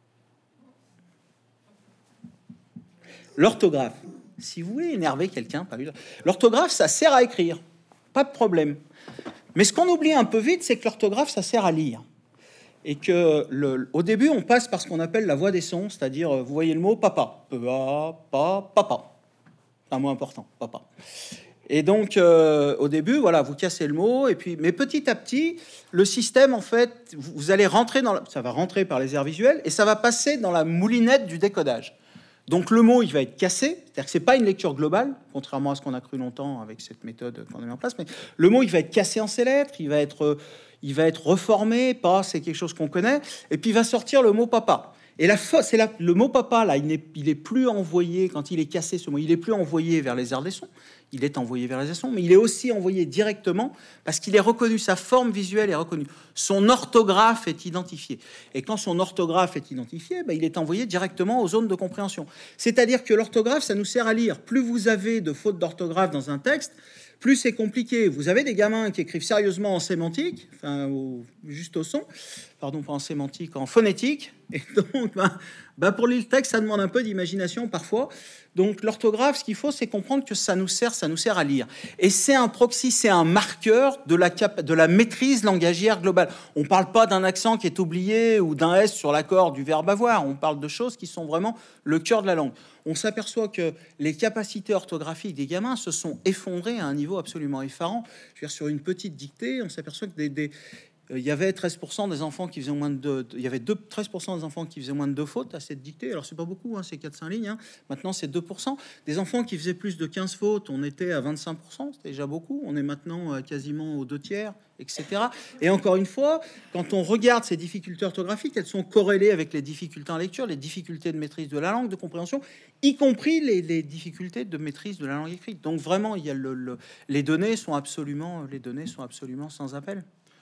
L'orthographe. Si vous voulez énerver quelqu'un, pas lui. L'orthographe, ça sert à écrire, pas de problème. Mais ce qu'on oublie un peu vite, c'est que l'orthographe, ça sert à lire. Et que le, au début, on passe par ce qu'on appelle la voie des sons, c'est-à-dire, vous voyez le mot papa, papa, papa, un mot important, papa. Et donc, euh, au début, voilà, vous cassez le mot, et puis, mais petit à petit, le système, en fait, vous, vous allez rentrer dans, la, ça va rentrer par les aires visuelles, et ça va passer dans la moulinette du décodage. Donc, le mot, il va être cassé, c'est-à-dire que c'est pas une lecture globale, contrairement à ce qu'on a cru longtemps avec cette méthode qu'on a mis en place, mais le mot, il va être cassé en ses lettres, il va être, il va être reformé, pas, c'est quelque chose qu'on connaît, et puis il va sortir le mot papa. Et la fausse, c'est la, le mot papa, là, il n'est il est plus envoyé, quand il est cassé, ce mot, il est plus envoyé vers les aires des sons, il est envoyé vers les sons, mais il est aussi envoyé directement parce qu'il est reconnu, sa forme visuelle est reconnue, son orthographe est identifiée. Et quand son orthographe est identifiée, ben, il est envoyé directement aux zones de compréhension. C'est-à-dire que l'orthographe, ça nous sert à lire. Plus vous avez de fautes d'orthographe dans un texte, plus c'est compliqué. Vous avez des gamins qui écrivent sérieusement en sémantique, enfin, au, juste au son, pardon, pas en sémantique, en phonétique. Et donc, ben, ben pour lire le texte, ça demande un peu d'imagination parfois. Donc, l'orthographe, ce qu'il faut, c'est comprendre que ça nous sert, ça nous sert à lire. Et c'est un proxy, c'est un marqueur de la, cap- de la maîtrise langagière globale. On ne parle pas d'un accent qui est oublié ou d'un S sur l'accord du verbe avoir. On parle de choses qui sont vraiment le cœur de la langue. On s'aperçoit que les capacités orthographiques des gamins se sont effondrées à un niveau absolument effarant. Je veux dire, sur une petite dictée, on s'aperçoit que des... des il y avait treize pour cent des enfants qui faisaient moins de deux, il y avait deux, treize pour cent des enfants qui faisaient moins de deux fautes à cette dictée. Alors c'est pas beaucoup, hein, c'est quatre cinq lignes. Hein. Maintenant c'est deux pour cent. Des enfants qui faisaient plus de quinze fautes, on était à vingt-cinq pour cent, c'était déjà beaucoup. On est maintenant à quasiment aux deux tiers, et cetera. Et encore une fois, quand on regarde ces difficultés orthographiques, elles sont corrélées avec les difficultés en lecture, les difficultés de maîtrise de la langue, de compréhension, y compris les, les difficultés de maîtrise de la langue écrite. Donc vraiment, il y a le, le, les données sont absolument, les données sont absolument sans appel.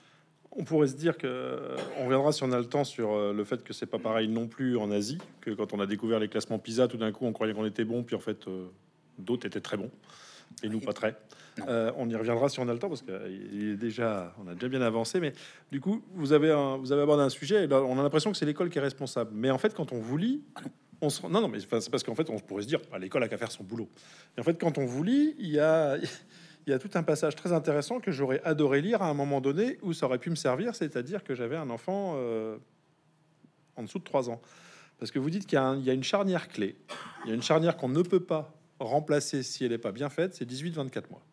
On pourrait se dire que on reviendra si on a le temps sur le fait que c'est pas pareil non plus en Asie, que quand on a découvert les classements PISA, tout d'un coup on croyait qu'on était bon, puis en fait euh, d'autres étaient très bons et nous pas très. Euh, on y reviendra si on a le temps parce qu'il est déjà, on a déjà bien avancé. Mais du coup, vous avez un, vous avez abordé un sujet. Et là, on a l'impression que c'est l'école qui est responsable. Mais en fait, quand on vous lit, on se non non mais c'est parce qu'en fait on pourrait se dire bah, l'école a qu'à faire son boulot. Et en fait, quand on vous lit, il y a Il y a tout un passage très intéressant que j'aurais adoré lire à un moment donné où ça aurait pu me servir, c'est-à-dire que j'avais un enfant euh, en dessous de trois ans. Parce que vous dites qu'il y a, un, il y a une charnière clé, il y a une charnière qu'on ne peut pas remplacer si elle n'est pas bien faite, c'est dix-huit vingt-quatre mois.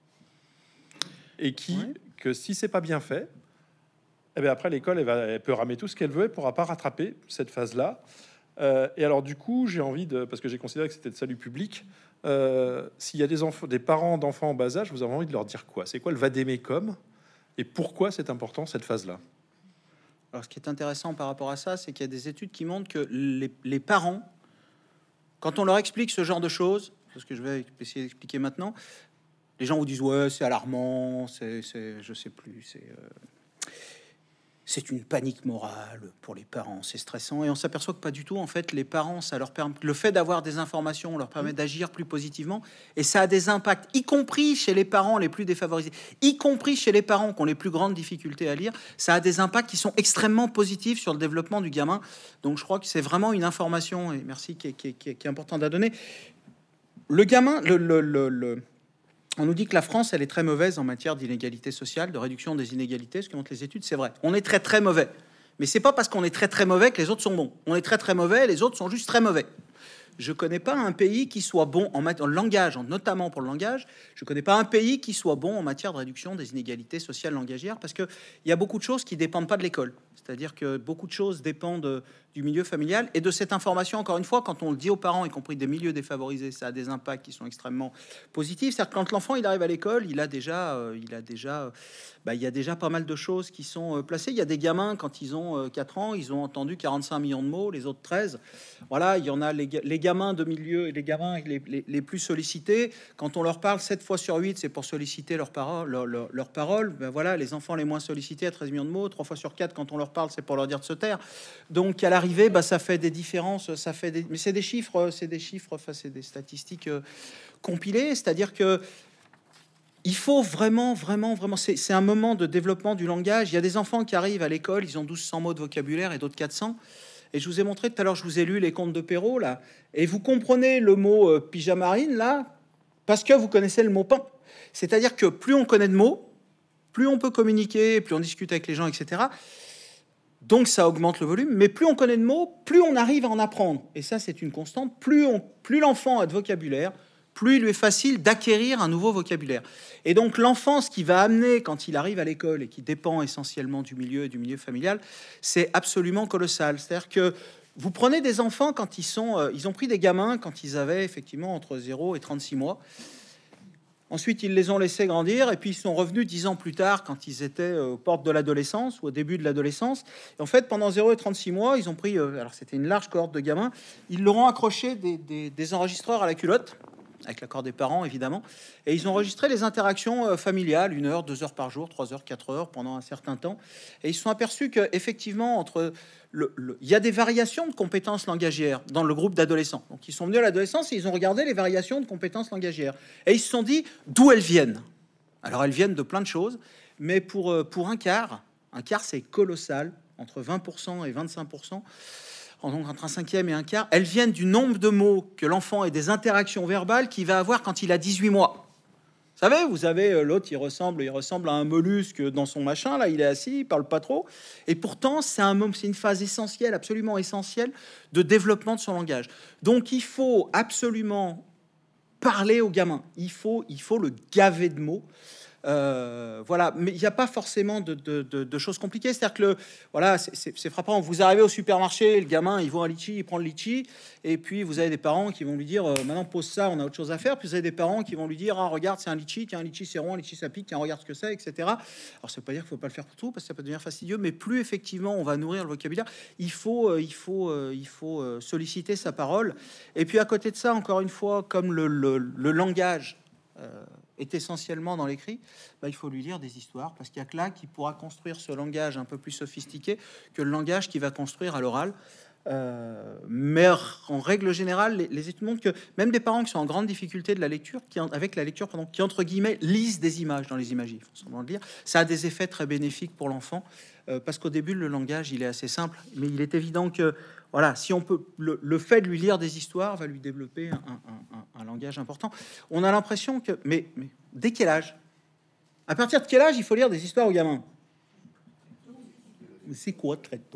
Et qui, ouais. que si c'est pas bien fait, eh bien après l'école, elle, va, elle peut ramer tout ce qu'elle veut, elle pourra pas rattraper cette phase-là. Euh, et alors du coup, j'ai envie de, parce que j'ai considéré que c'était de salut public, Euh, s'il y a des enfants, des parents d'enfants en bas âge, vous avez envie de leur dire quoi? C'est quoi le vadémécum et pourquoi c'est important cette phase-là? Alors, ce qui est intéressant par rapport à ça, c'est qu'il y a des études qui montrent que les, les parents, quand on leur explique ce genre de choses, c'est ce que je vais essayer d'expliquer maintenant, les gens vous disent ouais, c'est alarmant, c'est, c'est, je sais plus, c'est euh, c'est une panique morale pour les parents, c'est stressant. Et on s'aperçoit que pas du tout. En fait, les parents, ça leur permet, le fait d'avoir des informations leur permet d'agir plus positivement. Et ça a des impacts, y compris chez les parents les plus défavorisés, y compris chez les parents qui ont les plus grandes difficultés à lire. Ça a des impacts qui sont extrêmement positifs sur le développement du gamin. Donc, je crois que c'est vraiment une information, et merci, qui est, qui est, qui est, qui est importante à donner. Le gamin, le... le, le, le on nous dit que la France, elle est très mauvaise en matière d'inégalité sociale, de réduction des inégalités. Ce que montrent les études, c'est vrai. On est très très mauvais. Mais c'est pas parce qu'on est très très mauvais que les autres sont bons. On est très très mauvais, les autres sont juste très mauvais. Je connais pas un pays qui soit bon en matière de langage, notamment pour le langage. Je connais pas un pays qui soit bon en matière de réduction des inégalités sociales langagières, parce que il y a beaucoup de choses qui dépendent pas de l'école. C'est-à-dire que beaucoup de choses dépendent du milieu familial et de cette information. Encore une fois, quand on le dit aux parents, y compris des milieux défavorisés, ça a des impacts qui sont extrêmement positifs. C'est-à-dire que quand l'enfant il arrive à l'école, il a déjà, euh, il a déjà, euh, bah, il y a déjà pas mal de choses qui sont euh, placées. Il y a des gamins quand ils ont euh, quatre ans, ils ont entendu quarante-cinq millions de mots, les autres treize. Voilà, il y en a les, les gamins de milieu et les gamins les, les, les plus sollicités. Quand on leur parle sept fois sur huit, c'est pour solliciter leurs paroles, leurs leur, leur paroles. Ben voilà, les enfants les moins sollicités à treize millions de mots, trois fois sur quatre quand on leur parle, c'est pour leur dire de se taire. Donc à l'arrivée, bah, ça fait des différences, ça fait des... mais c'est des chiffres, c'est des chiffres, enfin c'est des statistiques euh, compilées, c'est-à-dire que il faut vraiment, vraiment, vraiment, c'est, c'est un moment de développement du langage. Il y a des enfants qui arrivent à l'école, ils ont douze cents mots de vocabulaire et d'autres quatre cents. Et je vous ai montré tout à l'heure, je vous ai lu les contes de Perrault là, et vous comprenez le mot euh, pyjamarine là parce que vous connaissez le mot pain. C'est-à-dire que plus on connaît de mots, plus on peut communiquer, plus on discute avec les gens, et cetera. Donc ça augmente le volume, mais plus on connaît de mots, plus on arrive à en apprendre. Et ça, c'est une constante. Plus, on, plus l'enfant a de vocabulaire, plus il lui est facile d'acquérir un nouveau vocabulaire. Et donc l'enfant, ce qui va amener quand il arrive à l'école et qui dépend essentiellement du milieu et du milieu familial, c'est absolument colossal. C'est-à-dire que vous prenez des enfants quand ils sont... Euh, ils ont pris des gamins quand ils avaient effectivement entre zéro et trente-six mois. Ensuite, ils les ont laissés grandir et puis ils sont revenus dix ans plus tard quand ils étaient aux portes de l'adolescence ou au début de l'adolescence. Et en fait, pendant zéro et trente-six mois, ils ont pris, euh, alors c'était une large cohorte de gamins, ils leur ont accroché des, des, des enregistreurs à la culotte, avec l'accord des parents évidemment, et ils ont enregistré les interactions euh, familiales, une heure, deux heures par jour, trois heures, quatre heures, pendant un certain temps. Et ils se sont aperçus qu'effectivement, entre le, le, il y a des variations de compétences langagières dans le groupe d'adolescents. Donc ils sont venus à l'adolescence et ils ont regardé les variations de compétences langagières. Et ils se sont dit d'où elles viennent. Alors elles viennent de plein de choses, mais pour, euh, pour un quart, un quart c'est colossal, entre vingt pour cent et vingt-cinq pour cent, donc entre un cinquième et un quart, elles viennent du nombre de mots que l'enfant et des interactions verbales qu'il va avoir quand il a dix-huit mois. Vous savez, vous avez l'autre, il ressemble, il ressemble à un mollusque dans son machin, là, il est assis, il parle pas trop. Et pourtant, c'est un moment, c'est une phase essentielle, absolument essentielle, de développement de son langage. Donc, il faut absolument parler au gamin. Il faut, il faut le gaver de mots. Euh, voilà, mais il n'y a pas forcément de, de, de, de choses compliquées. C'est-à-dire que le, voilà, c'est frappant. Vous arrivez au supermarché, le gamin, il voit un litchi, il prend le litchi, et puis vous avez des parents qui vont lui dire euh, maintenant pose ça, on a autre chose à faire. Puis vous avez des parents qui vont lui dire ah regarde c'est un litchi, tiens un litchi c'est rond, un litchi ça pique, tiens regarde ce que c'est, et cetera. Alors ça veut pas dire qu'il faut pas le faire pour tout parce que ça peut devenir fastidieux, mais plus effectivement on va nourrir le vocabulaire, il faut, euh, il faut, euh, il faut euh, solliciter sa parole. Et puis à côté de ça, encore une fois, comme le, le, le langage. Euh, est essentiellement dans l'écrit, bah, il faut lui lire des histoires, parce qu'il y a que là qui pourra construire ce langage un peu plus sophistiqué que le langage qui va construire à l'oral. Euh, mais en règle générale, les, les études montrent que même des parents qui sont en grande difficulté de la lecture, qui en, avec la lecture, pardon, qui entre guillemets lisent des images dans les images, il faut semblant le dire, ça a des effets très bénéfiques pour l'enfant, euh, parce qu'au début le langage il est assez simple, mais il est évident que voilà, si on peut, le, le fait de lui lire des histoires va lui développer un, un, un, un langage important. On a l'impression que, mais, mais dès quel âge? À partir de quel âge il faut lire des histoires aux gamins? C'est quoi très tôt?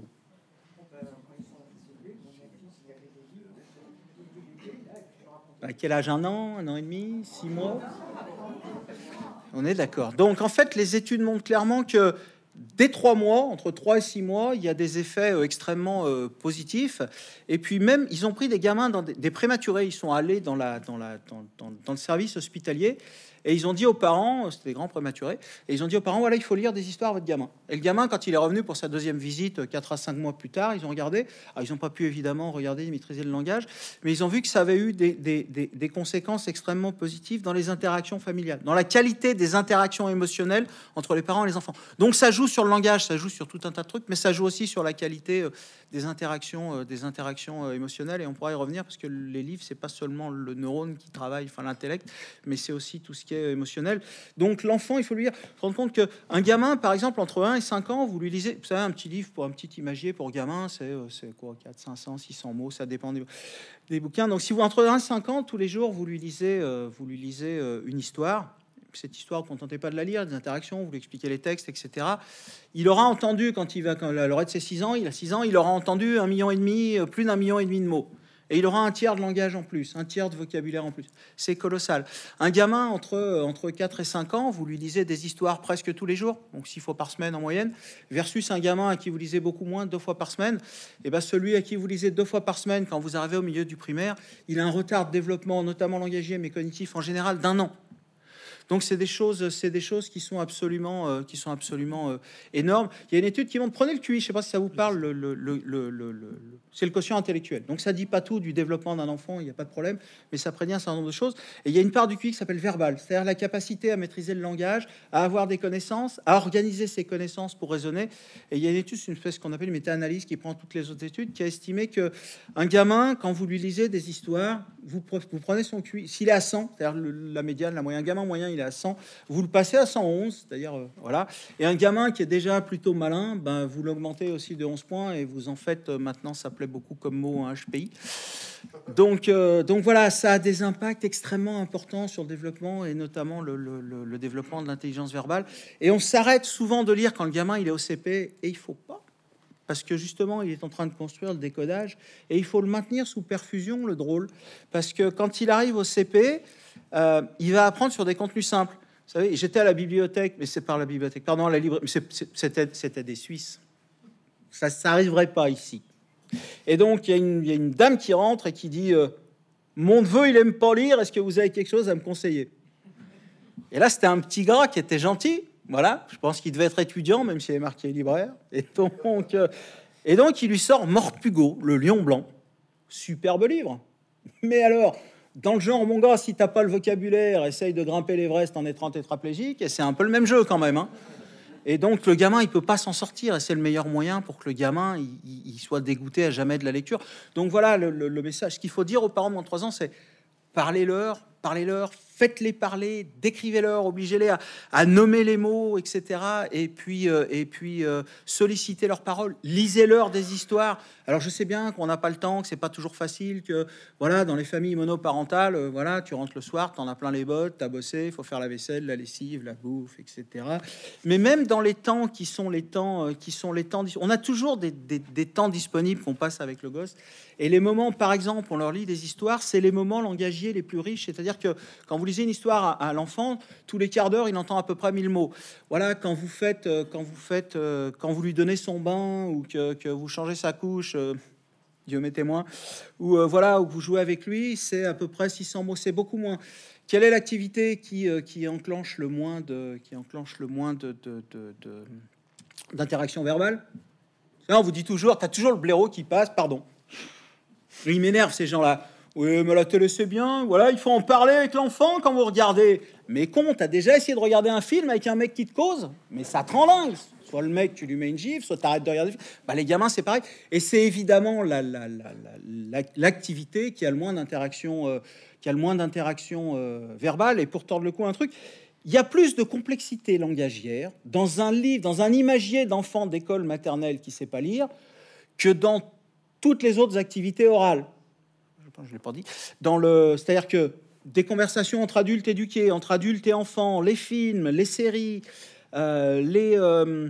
À quel âge? Un an, un an et demi, six mois? On est d'accord. Donc en fait, les études montrent clairement que dès trois mois, entre trois et six mois, il y a des effets euh, extrêmement euh, positifs. Et puis même, ils ont pris des gamins, dans des, des prématurés, ils sont allés dans, la, dans, la, dans, dans, dans le service hospitalier, et ils ont dit aux parents, c'était des grands prématurés, et ils ont dit aux parents, voilà, il faut lire des histoires à votre gamin. Et le gamin, quand il est revenu pour sa deuxième visite, quatre à cinq mois plus tard, ils ont regardé, alors, ils n'ont pas pu évidemment regarder, maîtriser le langage, mais ils ont vu que ça avait eu des, des, des, des conséquences extrêmement positives dans les interactions familiales, dans la qualité des interactions émotionnelles entre les parents et les enfants. Donc ça joue sur le langage, ça joue sur tout un tas de trucs, mais ça joue aussi sur la qualité euh, des interactions, euh, des interactions euh, émotionnelles, et on pourra y revenir, parce que les livres, c'est pas seulement le neurone qui travaille, enfin l'intellect, mais c'est aussi tout ce qui est émotionnel. Donc l'enfant, il faut lui dire, se rendre compte qu'un gamin, par exemple, entre un et cinq ans, vous lui lisez, vous savez, un petit livre pour un petit imagier pour gamin, c'est c'est quoi, quatre, cinq cents, six cents mots, ça dépend des, des bouquins. Donc si vous, entre un et cinq ans, tous les jours, vous lui lisez, euh, vous lui lisez euh, une histoire, cette histoire, vous ne contentez pas de la lire, des interactions, vous lui expliquez les textes, et cetera. Il aura entendu, quand il va, quand à l'heure de ses six ans, il a six ans, il aura entendu un million et demi, plus d'un million et demi de mots. Et il aura un tiers de langage en plus, un tiers de vocabulaire en plus. C'est colossal. Un gamin entre, entre quatre et cinq ans, vous lui lisez des histoires presque tous les jours, donc six fois par semaine en moyenne, versus un gamin à qui vous lisez beaucoup moins, deux fois par semaine. Et ben celui à qui vous lisez deux fois par semaine, quand vous arrivez au milieu du primaire, il a un retard de développement, notamment langagier, mais cognitif en général, d'un an. Donc c'est des choses, c'est des choses qui sont absolument, euh, qui sont absolument euh, énormes. Il y a une étude qui montre, prenez le Q I, je sais pas si ça vous parle, le, le, le, le, le, le c'est le quotient intellectuel. Donc ça dit pas tout du développement d'un enfant, il n'y a pas de problème, mais ça prédit un certain nombre de choses. Et il y a une part du Q I qui s'appelle verbal, c'est-à-dire la capacité à maîtriser le langage, à avoir des connaissances, à organiser ses connaissances pour raisonner. Et il y a une étude, une espèce qu'on appelle une méta-analyse qui prend toutes les autres études, qui a estimé que un gamin, quand vous lui lisez des histoires, vous, vous prenez son Q I, s'il est à cent, c'est-à-dire la médiane, la moyenne, un gamin moyen, il est à cent, vous le passez à cent onze, c'est-à-dire euh, voilà. Et un gamin qui est déjà plutôt malin, ben vous l'augmentez aussi de onze points et vous en faites euh, maintenant, ça plaît beaucoup comme mot un H P I. Donc euh, donc voilà, ça a des impacts extrêmement importants sur le développement et notamment le, le, le, le développement de l'intelligence verbale. Et on s'arrête souvent de lire quand le gamin il est au C P et il faut pas. parce que justement, il est en train de construire le décodage, et il faut le maintenir sous perfusion, le drôle, parce que quand il arrive au C P, euh, il va apprendre sur des contenus simples. Vous savez, j'étais à la bibliothèque, mais c'est par la bibliothèque, pardon, la librairie, c'était, c'était des Suisses. Ça n'arriverait pas ici. Et donc, il y, a une, il y a une dame qui rentre et qui dit euh, « Mon neveu, il aime pas lire, est-ce que vous avez quelque chose à me conseiller ?» Et là, c'était un petit gars qui était gentil. Voilà, je pense qu'il devait être étudiant, même s'il est marqué libraire. Et donc, euh, et donc, il lui sort Morte-Pugot, le lion blanc. Superbe livre. Mais alors, dans le genre, mon gars, si t'as pas le vocabulaire, essaye de grimper l'Everest en étant tétraplégique. Et c'est un peu le même jeu quand même. Hein. Et donc, le gamin, il peut pas s'en sortir. Et c'est le meilleur moyen pour que le gamin, il, il soit dégoûté à jamais de la lecture. Donc voilà, le, le, le message. Ce qu'il faut dire aux parents de moins de trois ans, c'est parlez-leur, parlez-leur, faites-les parler, décrivez-leur, obligez-les à, à nommer les mots, et cetera. Et puis, euh, et puis euh, sollicitez leurs paroles, lisez-leur des histoires. Alors, je sais bien qu'on n'a pas le temps, que c'est pas toujours facile, que voilà, dans les familles monoparentales, euh, voilà, tu rentres le soir, t'en as plein les bottes, t'as bossé, il faut faire la vaisselle, la lessive, la bouffe, et cetera. Mais même dans les temps qui sont les temps, euh, qui sont les temps, on a toujours des, des, des temps disponibles qu'on passe avec le gosse. Et les moments, par exemple, on leur lit des histoires, c'est les moments langagiers les plus riches. C'est-à-dire que quand vous lisez une histoire à, à l'enfant, tous les quarts d'heure, il entend à peu près mille mots. Voilà, quand vous faites, euh, quand vous faites, euh, quand vous lui donnez son bain ou que, que vous changez sa couche, euh, Dieu m'est témoin, ou euh, voilà, où vous jouez avec lui, c'est à peu près six cents mots. C'est beaucoup moins. Quelle est l'activité qui, euh, qui enclenche le moins de, qui enclenche le moins de, de, de, de d'interaction verbale? Là, on vous dit toujours, t'as toujours le blaireau qui passe, pardon. Il m'énerve ces gens-là. Oui, mais la télé c'est bien. Voilà, il faut en parler avec l'enfant quand vous regardez. Mais con, t'as déjà essayé de regarder un film avec un mec qui te cause? Mais ça te rend dingue. Soit le mec, tu lui mets une gifle, soit t'arrêtes de regarder. Bah, les gamins, c'est pareil. Et c'est évidemment la, la, la, la, l'activité qui a le moins d'interaction, euh, qui a le moins d'interaction euh, verbale. Et pour tordre le cou, un truc. Il y a plus de complexité langagière dans un livre, dans un imagier d'enfant d'école maternelle qui sait pas lire, que dans toutes les autres activités orales. Je l'ai pas dit. Dans le, c'est-à-dire que des conversations entre adultes éduqués, entre adultes et enfants, les films, les séries, euh, les euh,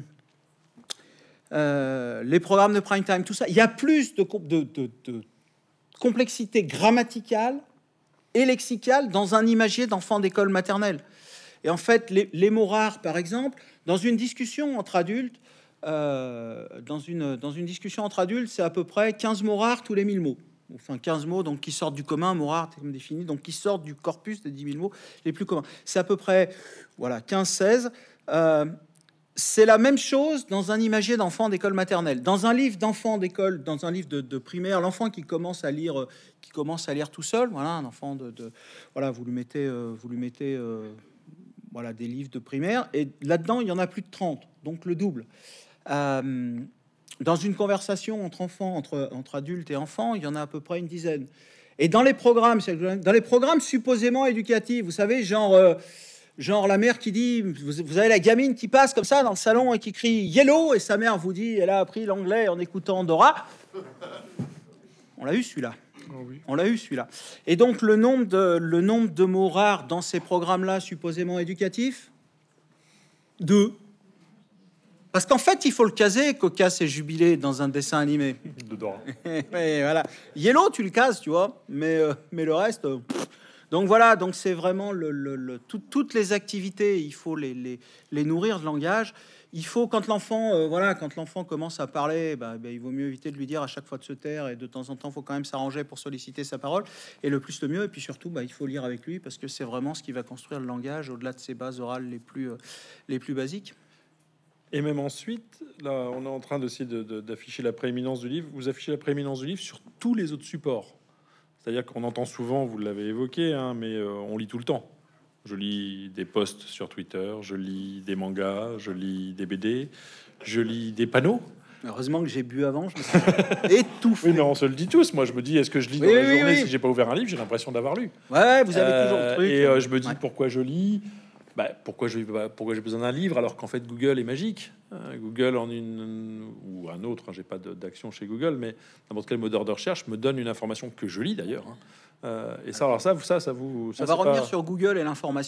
euh, les programmes de prime time, tout ça, il y a plus de, de, de, de complexité grammaticale et lexicale dans un imagier d'enfant d'école maternelle. Et en fait, les, les mots rares, par exemple, dans une discussion entre adultes, euh, dans une dans une discussion entre adultes, c'est à peu près quinze mots rares tous les mille mots. Enfin, quinze mots, donc qui sortent du commun, mots rares, comme défini, donc qui sortent du corpus des dix mille mots les plus communs. C'est à peu près, voilà, quinze seize. Euh, c'est la même chose dans un imagier d'enfant d'école maternelle. Dans un livre d'enfant d'école, dans un livre de, de primaire, l'enfant qui commence à lire, qui commence à lire tout seul, voilà, un enfant de, de voilà, vous lui mettez, euh, vous lui mettez, euh, voilà, des livres de primaire, et là-dedans, il y en a plus de trente, donc le double. Euh, Dans une conversation entre enfants, entre, entre adultes et enfants, il y en a à peu près une dizaine. Et dans les programmes, dans les programmes supposément éducatifs, vous savez, genre, euh, genre la mère qui dit, vous, vous avez la gamine qui passe comme ça dans le salon et qui crie yellow, et sa mère vous dit, elle a appris l'anglais en écoutant Dora. On l'a eu celui-là. Oh oui. On l'a eu celui-là. Et donc le nombre de, le nombre de mots rares dans ces programmes-là supposément éducatifs, deux. Parce qu'en fait, il faut le caser, Cocasse et Jubilé, dans un dessin animé. De Dora. Mais voilà. Yellow, tu le cases, tu vois. Mais, euh, mais le reste... Euh, donc voilà, donc c'est vraiment le, le, le, tout, toutes les activités, il faut les, les, les nourrir de langage. Il faut, quand l'enfant euh, voilà, quand l'enfant commence à parler, bah, bah, il vaut mieux éviter de lui dire à chaque fois de se taire. Et de temps en temps, il faut quand même s'arranger pour solliciter sa parole. Et le plus, le mieux. Et puis surtout, bah, il faut lire avec lui, parce que c'est vraiment ce qui va construire le langage, au-delà de ses bases orales les plus, euh, les plus basiques. Et même ensuite, là, on est en train d'essayer de, de, d'afficher la prééminence du livre. Vous affichez la prééminence du livre sur tous les autres supports. C'est-à-dire qu'on entend souvent, vous l'avez évoqué, hein, mais euh, on lit tout le temps. Je lis des posts sur Twitter, je lis des mangas, je lis des B D, je lis des panneaux. Heureusement que j'ai bu avant, je me suis étouffé. Oui, mais on se le dit tous. Moi, je me dis, est-ce que je lis dans oui, la oui, journée oui. Si j'ai pas ouvert un livre, j'ai l'impression d'avoir lu. Ouais, vous avez euh, toujours le truc. Et euh, je me dis, ouais. pourquoi je lis Bah, pourquoi j'ai bah, pourquoi j'ai besoin d'un livre alors qu'en fait Google est magique. Euh, Google en une ou un autre, hein, j'ai pas de, d'action chez Google, mais n'importe quel moteur de recherche me donne une information que je lis d'ailleurs. Hein. Euh, et ça, alors ça, ça, ça vous. Ça, On va revenir pas... sur Google et l'information.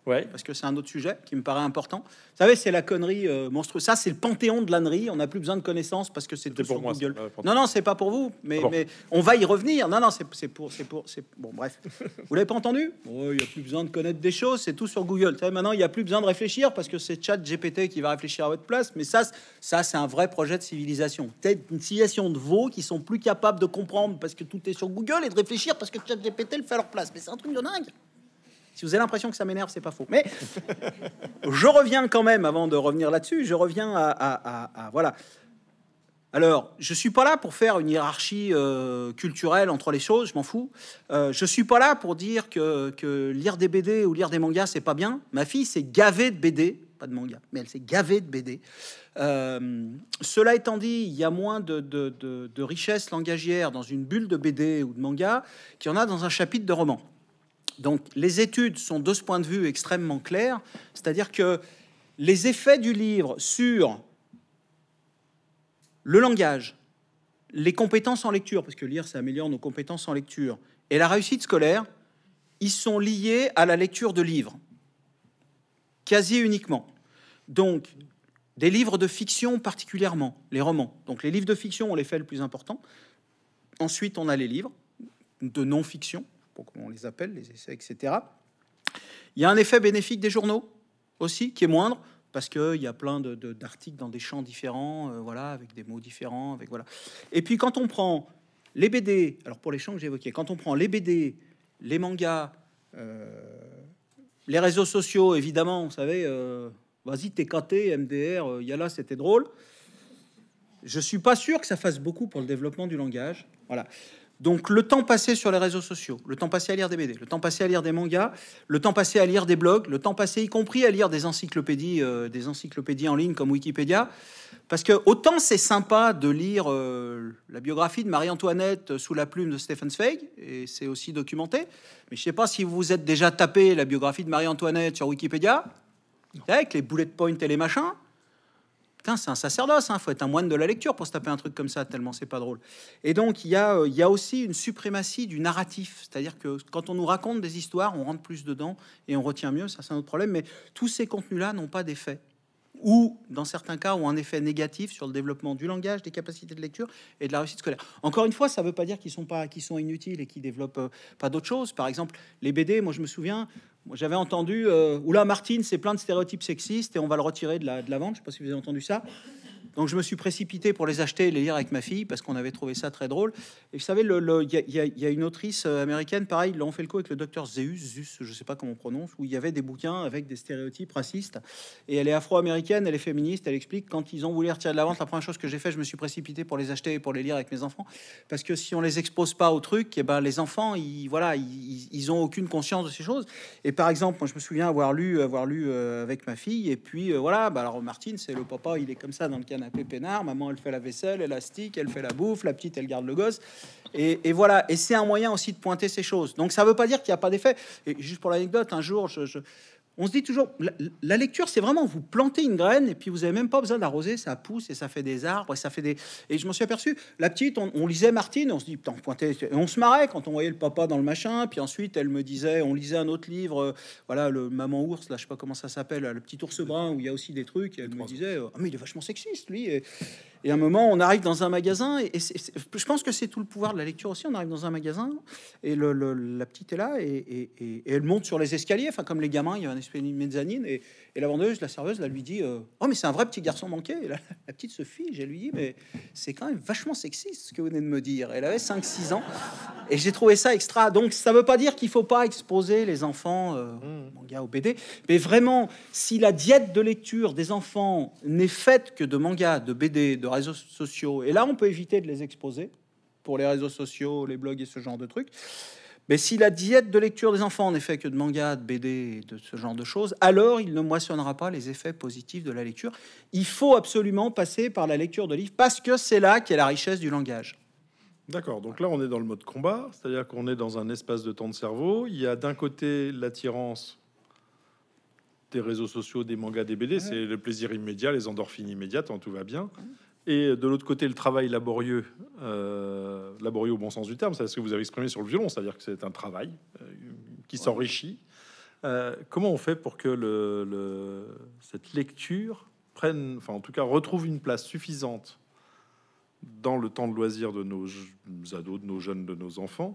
Ouais. parce que c'est un autre sujet qui me paraît important. Vous savez, c'est la connerie euh, monstrueuse. Ça, c'est le panthéon de l'ânerie. On n'a plus besoin de connaissances parce que c'est tout pour sur moi, Google. ça, euh, Non, non, c'est pas pour vous, mais, Ah bon. mais on va y revenir. Non, non, c'est c'est pour, c'est pour, c'est bon. Bref, vous l'avez pas entendu? Il y a plus besoin de connaître des choses. C'est tout sur Google. Vous savez, maintenant, il y a plus besoin de réfléchir parce que c'est Chat G P T qui va réfléchir à votre place. Mais ça, ça, c'est un vrai projet de civilisation. Peut-être une civilisation de veaux qui sont plus capables de comprendre parce que tout est sur Google et de réfléchir parce que Chat G P T le fait à leur place. Mais c'est un truc de dingue. Si vous avez l'impression que ça m'énerve, c'est pas faux. Mais je reviens quand même, avant de revenir là-dessus, je reviens à, à, à, à- voilà. Alors, je suis pas là pour faire une hiérarchie euh, culturelle entre les choses, je m'en fous. Euh, je suis pas là pour dire que, que lire des B D ou lire des mangas, c'est pas bien. Ma fille s'est gavée de B D, pas de manga, mais elle s'est gavée de B D. Euh, cela étant dit, il y a moins de, de, de, de richesse langagière dans une bulle de B D ou de manga qu'il y en a dans un chapitre de roman. Donc, les études sont de ce point de vue extrêmement claires, c'est-à-dire que les effets du livre sur le langage, les compétences en lecture, parce que lire, ça améliore nos compétences en lecture, et la réussite scolaire, ils sont liés à la lecture de livres, quasi uniquement. Donc, des livres de fiction particulièrement, les romans. Donc, les livres de fiction ont l'effet le plus important. Ensuite, on a les livres de non-fiction, comment on les appelle, les essais, et cetera. Il y a un effet bénéfique des journaux aussi, qui est moindre, parce qu'il y a plein de, de, d'articles dans des champs différents, euh, voilà, avec des mots différents, avec voilà. Et puis quand on prend les B D, alors pour les champs que j'évoquais, quand on prend les B D, les mangas, euh, les réseaux sociaux, évidemment, vous savez, euh, vas-y, T K T, M D R, euh, Yala, c'était drôle. Je suis pas sûr que ça fasse beaucoup pour le développement du langage, voilà. Donc le temps passé sur les réseaux sociaux, le temps passé à lire des B D, le temps passé à lire des mangas, le temps passé à lire des blogs, le temps passé y compris à lire des encyclopédies, euh, des encyclopédies en ligne comme Wikipédia, parce que autant c'est sympa de lire euh, la biographie de Marie-Antoinette sous la plume de Stefan Zweig, et c'est aussi documenté, mais je sais pas si vous vous êtes déjà tapé la biographie de Marie-Antoinette sur Wikipédia, avec les bullet points et les machins. Putain, c'est un sacerdoce, hein. Faut être un moine de la lecture pour se taper un truc comme ça, tellement c'est pas drôle. Et donc, il y a, il y a aussi une suprématie du narratif, c'est-à-dire que quand on nous raconte des histoires, on rentre plus dedans et on retient mieux, ça c'est un autre problème, mais tous ces contenus-là n'ont pas d'effet. Ou, dans certains cas, ont un effet négatif sur le développement du langage, des capacités de lecture et de la réussite scolaire. Encore une fois, ça ne veut pas dire qu'ils sont pas, qu'ils sont inutiles et qu'ils développent euh, pas d'autres choses. Par exemple, les B D, moi je me souviens, moi, j'avais entendu, euh, oula Martine, c'est plein de stéréotypes sexistes et on va le retirer de la, de la vente. Je sais pas si vous avez entendu ça. Donc je me suis précipité pour les acheter et les lire avec ma fille parce qu'on avait trouvé ça très drôle. Et vous savez, il le, y, y, y a une autrice américaine, pareil, ils l'ont fait le coup avec le docteur Zeus, Zeus, je sais pas comment on prononce, où il y avait des bouquins avec des stéréotypes racistes. Et elle est afro-américaine, elle est féministe, elle explique quand ils ont voulu retirer de la vente, la première chose que j'ai fait, je me suis précipité pour les acheter et pour les lire avec mes enfants. Parce que si on les expose pas au truc, et ben les enfants, ils, voilà, ils, ils ont aucune conscience de ces choses. Et par exemple, moi je me souviens avoir lu, avoir lu euh, avec ma fille, et puis euh, voilà, bah, alors Martine, c'est le papa, il est comme ça dans le canapé peinard, maman elle fait la vaisselle, elle astique, elle fait la bouffe, la petite elle garde le gosse, et, et voilà, et c'est un moyen aussi de pointer ces choses. Donc ça veut pas dire qu'il n'y a pas d'effet. Et juste pour l'anecdote, un jour, je, je, on se dit toujours, la, la lecture c'est vraiment vous plantez une graine et puis vous avez même pas besoin d'arroser, ça pousse et ça fait des arbres et ça fait des. Et je m'en suis aperçu, la petite, on, on lisait Martine, on se dit putain, on pointait, et on se marrait quand on voyait le papa dans le machin, puis ensuite elle me disait, on lisait un autre livre, euh, voilà, le Maman ours, là je sais pas comment ça s'appelle, le petit ours brun où il y a aussi des trucs, et elle me disait, ah mais il est vachement sexiste lui. Et, Et à un moment, on arrive dans un magasin, et, et c'est, c'est, je pense que c'est tout le pouvoir de la lecture aussi. On arrive dans un magasin, et le, le, la petite est là, et, et, et, et elle monte sur les escaliers, enfin comme les gamins, il y a un espèce de mezzanine, et, et la vendeuse, la serveuse, là, lui dit euh, oh mais c'est un vrai petit garçon manqué. Et la, la petite se fige, et elle lui dit mais c'est quand même vachement sexiste ce que vous venez de me dire. Elle avait cinq six ans, et j'ai trouvé ça extra. Donc ça veut pas dire qu'il faut pas exposer les enfants euh, mmh. manga ou B D, mais vraiment, si la diète de lecture des enfants n'est faite que de manga, de B D, de réseaux sociaux, et là on peut éviter de les exposer pour les réseaux sociaux, les blogs et ce genre de trucs. Mais si la diète de lecture des enfants n'est faite que de manga, de B D, de ce genre de choses, alors il ne moissonnera pas les effets positifs de la lecture. Il faut absolument passer par la lecture de livres parce que c'est là qu'est la richesse du langage. D'accord, donc là on est dans le mode combat, c'est-à-dire qu'on est dans un espace de temps de cerveau. Il y a d'un côté l'attirance des réseaux sociaux, des mangas, des B D, ouais. C'est le plaisir immédiat, les endorphines immédiates, hein, tout va bien. Et de l'autre côté, le travail laborieux, euh, laborieux au bon sens du terme, c'est ce que vous avez exprimé sur le violon, c'est-à-dire que c'est un travail euh, qui s'enrichit Euh, comment on fait pour que le, le- cette lecture prenne, enfin en tout cas retrouve une place suffisante dans le temps de loisir de nos je- ados, de nos jeunes, de nos enfants?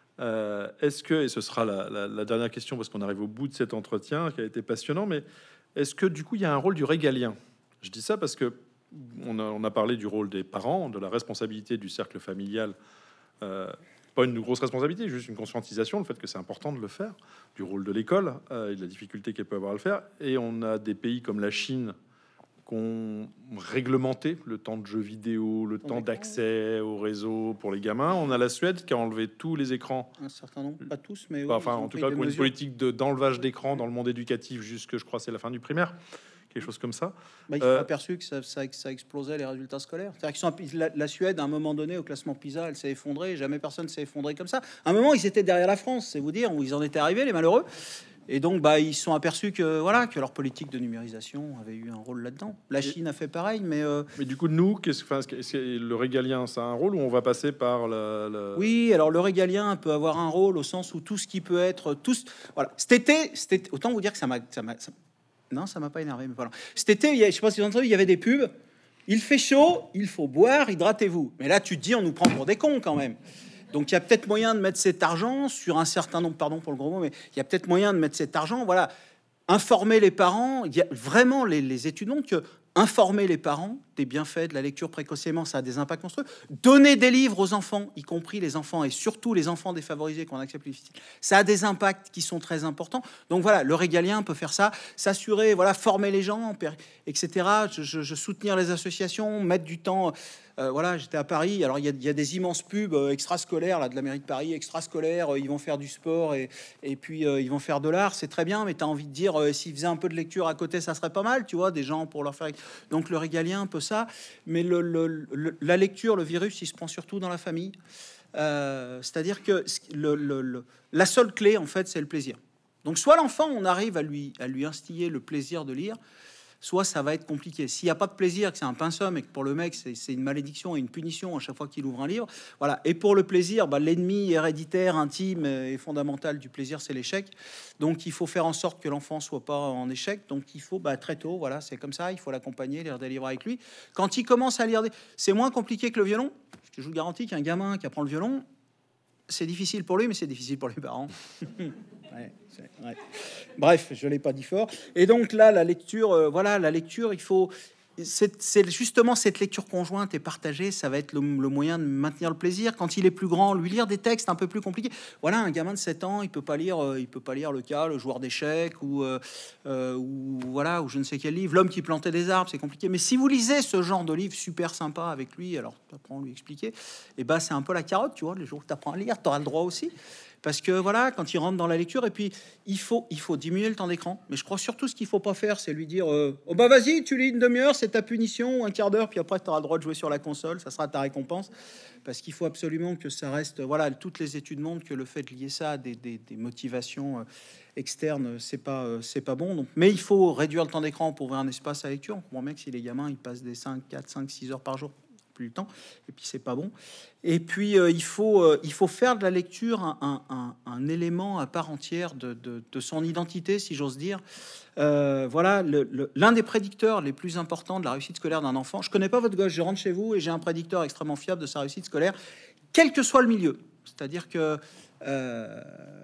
Euh, est-ce que, et ce sera la, la- la dernière question parce qu'on arrive au bout de cet entretien qui a été passionnant, mais est-ce que du coup il y a un rôle du régalien? Je dis ça parce que on a, on a parlé du rôle des parents, de la responsabilité du cercle familial. Euh, pas une grosse responsabilité, juste une conscientisation, le fait que c'est important de le faire, du rôle de l'école euh, et de la difficulté qu'elle peut avoir à le faire. Et on a des pays comme la Chine qui ont réglementé le temps de jeux vidéo, le temps d'accès au réseau pour les gamins. On a la Suède qui a enlevé tous les écrans. Un certain nombre, pas tous, mais oui, Enfin, ils ont en tout pris cas, des qui ont une mesures. politique de- d'enlevage d'écran dans le monde éducatif jusque, je crois, c'est la fin du primaire. Quelque chose comme ça. Bah, ils sont Euh, aperçus que ça, ça, que ça explosait les résultats scolaires. C'est-à-dire qu'ils sont, la, la Suède, à un moment donné, au classement PISA, elle s'est effondrée. Jamais personne s'est effondré comme ça. À un moment, ils étaient derrière la France, c'est vous dire où ils en étaient arrivés, les malheureux. Et donc, bah, ils se sont aperçus que voilà, que leur politique de numérisation avait eu un rôle là-dedans. La Chine a fait pareil, mais euh, mais du coup, nous, qu'est-ce, enfin, est-ce que est-ce que le régalien, ça a un rôle ou on va passer par le, le- oui, alors le régalien peut avoir un rôle au sens où tout ce qui peut être, tous, voilà. Cet été, cet été- autant vous dire que ça m'a, ça m'a, ça- non, ça m'a pas énervé, mais voilà. Cet été, il y a, je sais pas si vous avez entendu, il y avait des pubs. Il fait chaud, il faut boire, hydratez-vous. Mais là, tu te dis, on nous prend pour des cons quand même. Donc, il y a peut-être moyen de mettre cet argent sur un certain nombre, pardon pour le gros mot, mais il y a peut-être moyen de mettre cet argent, voilà, informer les parents. Il y a vraiment les, les études montrent que informer les parents des bienfaits de la lecture précocement, ça a des impacts monstrueux. Donner des livres aux enfants, y compris les enfants et surtout les enfants défavorisés qu'on accepte plus difficile, ça a des impacts qui sont très importants. Donc voilà, le régalien peut faire ça, s'assurer, voilà, former les gens, et cetera. Je, je, je soutenir les associations, mettre du temps. Euh, voilà, j'étais à Paris. Alors il y, y a des immenses pubs euh, extrascolaires là de la mairie de Paris, extrascolaires. Euh, ils vont faire du sport et, et puis euh, ils vont faire de l'art. C'est très bien, mais tu as envie de dire euh, s'ils faisaient un peu de lecture à côté, ça serait pas mal, tu vois, des gens pour leur faire. Donc le régalien, un peu ça. Mais le, le, le, la lecture, le virus, il se prend surtout dans la famille. Euh, C'est-à-dire que le, le, le, la seule clé, en fait, c'est le plaisir. Donc soit l'enfant, on arrive à lui, à lui instiller le plaisir de lire, soit ça va être compliqué. S'il n'y a pas de plaisir, que c'est un pinceau et que pour le mec, c'est une malédiction et une punition à chaque fois qu'il ouvre un livre, voilà. Et pour le plaisir, bah, l'ennemi héréditaire, intime et fondamental du plaisir, c'est l'échec. Donc il faut faire en sorte que l'enfant soit pas en échec. Donc il faut bah, très tôt, voilà, c'est comme ça, il faut l'accompagner, lire des livres avec lui. Quand il commence à lire des... C'est moins compliqué que le violon. Je vous garantis qu'un gamin qui apprend le violon, c'est difficile pour lui, mais c'est difficile pour les parents. Ouais, ouais. Bref, je l'ai pas dit fort. Et donc là, la lecture, euh, voilà, la lecture, il faut. C'est justement cette lecture conjointe et partagée, ça va être le, le moyen de maintenir le plaisir. Quand il est plus grand, lui lire des textes un peu plus compliqués. Voilà, un gamin de sept ans, il peut pas lire, euh, il peut pas lire le cas, le joueur d'échecs ou euh, euh, ou voilà, ou je ne sais quel livre, l'homme qui plantait des arbres, c'est compliqué. Mais si vous lisez ce genre de livre super sympa avec lui, alors tu apprends à lui expliquer, et ben c'est un peu la carotte, tu vois. Les jours où tu apprends à lire, tu auras le droit aussi. Parce que voilà, quand il rentre dans la lecture, et puis il faut, il faut diminuer le temps d'écran. Mais je crois surtout ce qu'il faut pas faire, c'est lui dire euh, oh bah vas-y, tu lis une demi-heure, c'est ta punition, un quart d'heure, puis après tu auras le droit de jouer sur la console, ça sera ta récompense. Parce qu'il faut absolument que ça reste. Voilà, toutes les études montrent que le fait de lier ça à des, des, des motivations euh, externes, c'est pas, euh, c'est pas bon. Donc, mais il faut réduire le temps d'écran pour ouvrir un espace à lecture. Mon mec, si les gamins, ils passent des cinq, quatre, cinq, six heures par jour. Plus le temps, et puis c'est pas bon. Et puis euh, il faut euh, il faut faire de la lecture un, un, un, un élément à part entière de, de, de son identité, si j'ose dire. Euh, voilà, l'un des prédicteurs les plus importants de la réussite scolaire d'un enfant. Je connais pas votre gosse, je rentre chez vous et j'ai un prédicteur extrêmement fiable de sa réussite scolaire, quel que soit le milieu. C'est-à-dire que euh,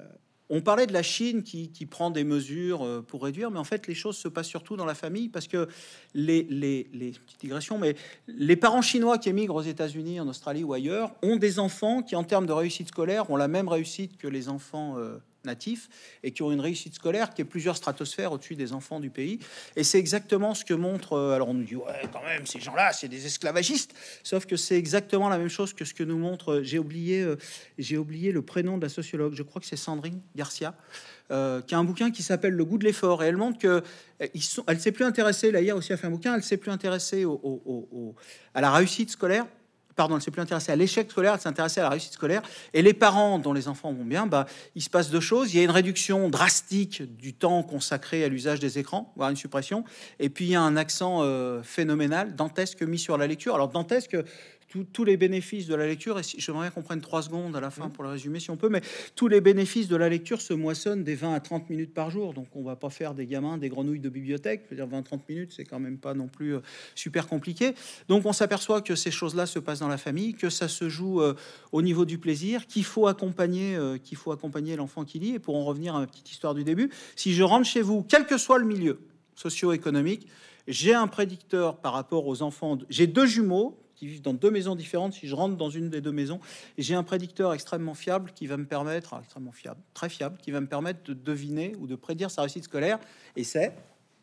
on parlait de la Chine qui, qui prend des mesures pour réduire, mais en fait, les choses se passent surtout dans la famille parce que les, les, les petites digressions, mais les parents chinois qui émigrent aux États-Unis, en Australie ou ailleurs ont des enfants qui, en termes de réussite scolaire, ont la même réussite que les enfants euh, natifs et qui ont une réussite scolaire qui est plusieurs stratosphères au-dessus des enfants du pays. Et c'est exactement ce que montre. Euh, alors on nous dit ouais, quand même, ces gens-là, c'est des esclavagistes. Sauf que c'est exactement la même chose que ce que nous montre. J'ai oublié, euh, j'ai oublié le prénom de la sociologue. Je crois que c'est Sandrine Garcia, euh, qui a un bouquin qui s'appelle Le goût de l'effort. Et elle montre que euh, ils sont. Elle s'est plus intéressée. Là hier aussi a fait un bouquin. Elle s'est plus intéressée au, au, au, au, à la réussite scolaire. Pardon, elle s'est plus intéressée à l'échec scolaire, elle s'intéressait à la réussite scolaire. Et les parents dont les enfants vont bien, bah, il se passe deux choses. Il y a une réduction drastique du temps consacré à l'usage des écrans, voire une suppression. Et puis il y a un accent euh, phénoménal, dantesque mis sur la lecture. Alors dantesque, tous les bénéfices de la lecture, et si, j'aimerais qu'on prenne trois secondes à la fin pour le résumer si on peut, mais tous les bénéfices de la lecture se moissonnent des vingt à trente minutes par jour, donc on va pas faire des gamins des grenouilles de bibliothèque. Je veux dire, vingt à trente minutes, c'est quand même pas non plus euh, super compliqué. Donc on s'aperçoit que ces choses-là se passent dans la famille, que ça se joue euh, au niveau du plaisir, qu'il faut accompagner, euh, qu'il faut accompagner l'enfant qui lit. Et pour en revenir à ma petite histoire du début, si je rentre chez vous, quel que soit le milieu socio-économique, j'ai un prédicteur par rapport aux enfants. De... J'ai deux jumeaux qui vivent dans deux maisons différentes. Si je rentre dans une des deux maisons, j'ai un prédicteur extrêmement fiable qui va me permettre, extrêmement fiable, très fiable, qui va me permettre de deviner ou de prédire sa réussite scolaire. Et c'est,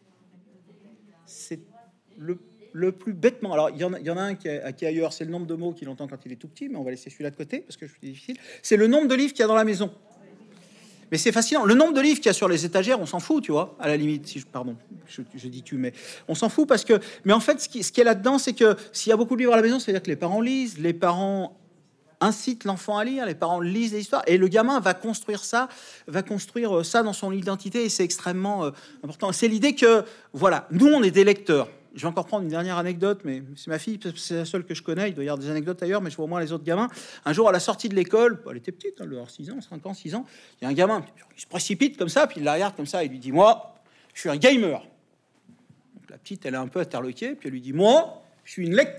c'est le, le plus bêtement. Alors il y en a, il y en a un qui est, qui est ailleurs. C'est le nombre de mots qu'il entend quand il est tout petit, mais on va laisser celui-là de côté parce que je suis difficile. C'est le nombre de livres qu'il y a dans la maison. Mais c'est fascinant. Le nombre de livres qu'il y a sur les étagères, on s'en fout, tu vois, à la limite. Si je, pardon, je, je dis tu, mais on s'en fout parce que... Mais en fait, ce qui, ce qui est là-dedans, c'est que s'il y a beaucoup de livres à la maison, c'est-à-dire que les parents lisent, les parents incitent l'enfant à lire, les parents lisent des histoires, et le gamin va construire ça, va construire ça dans son identité, et c'est extrêmement euh, important. C'est l'idée que, voilà, nous, on est des lecteurs. Je vais encore prendre une dernière anecdote, mais c'est ma fille, c'est la seule que je connais. Il doit y avoir des anecdotes ailleurs, mais je vois au moins les autres gamins. Un jour, à la sortie de l'école, elle était petite, hein, elle doit avoir six ans, cinq ans, six ans, il y a un gamin, il se précipite comme ça, puis il la regarde comme ça, il lui dit « Moi, je suis un gamer ». Donc la petite, elle est un peu interloquée, puis elle lui dit « Moi, je suis une lecteur ».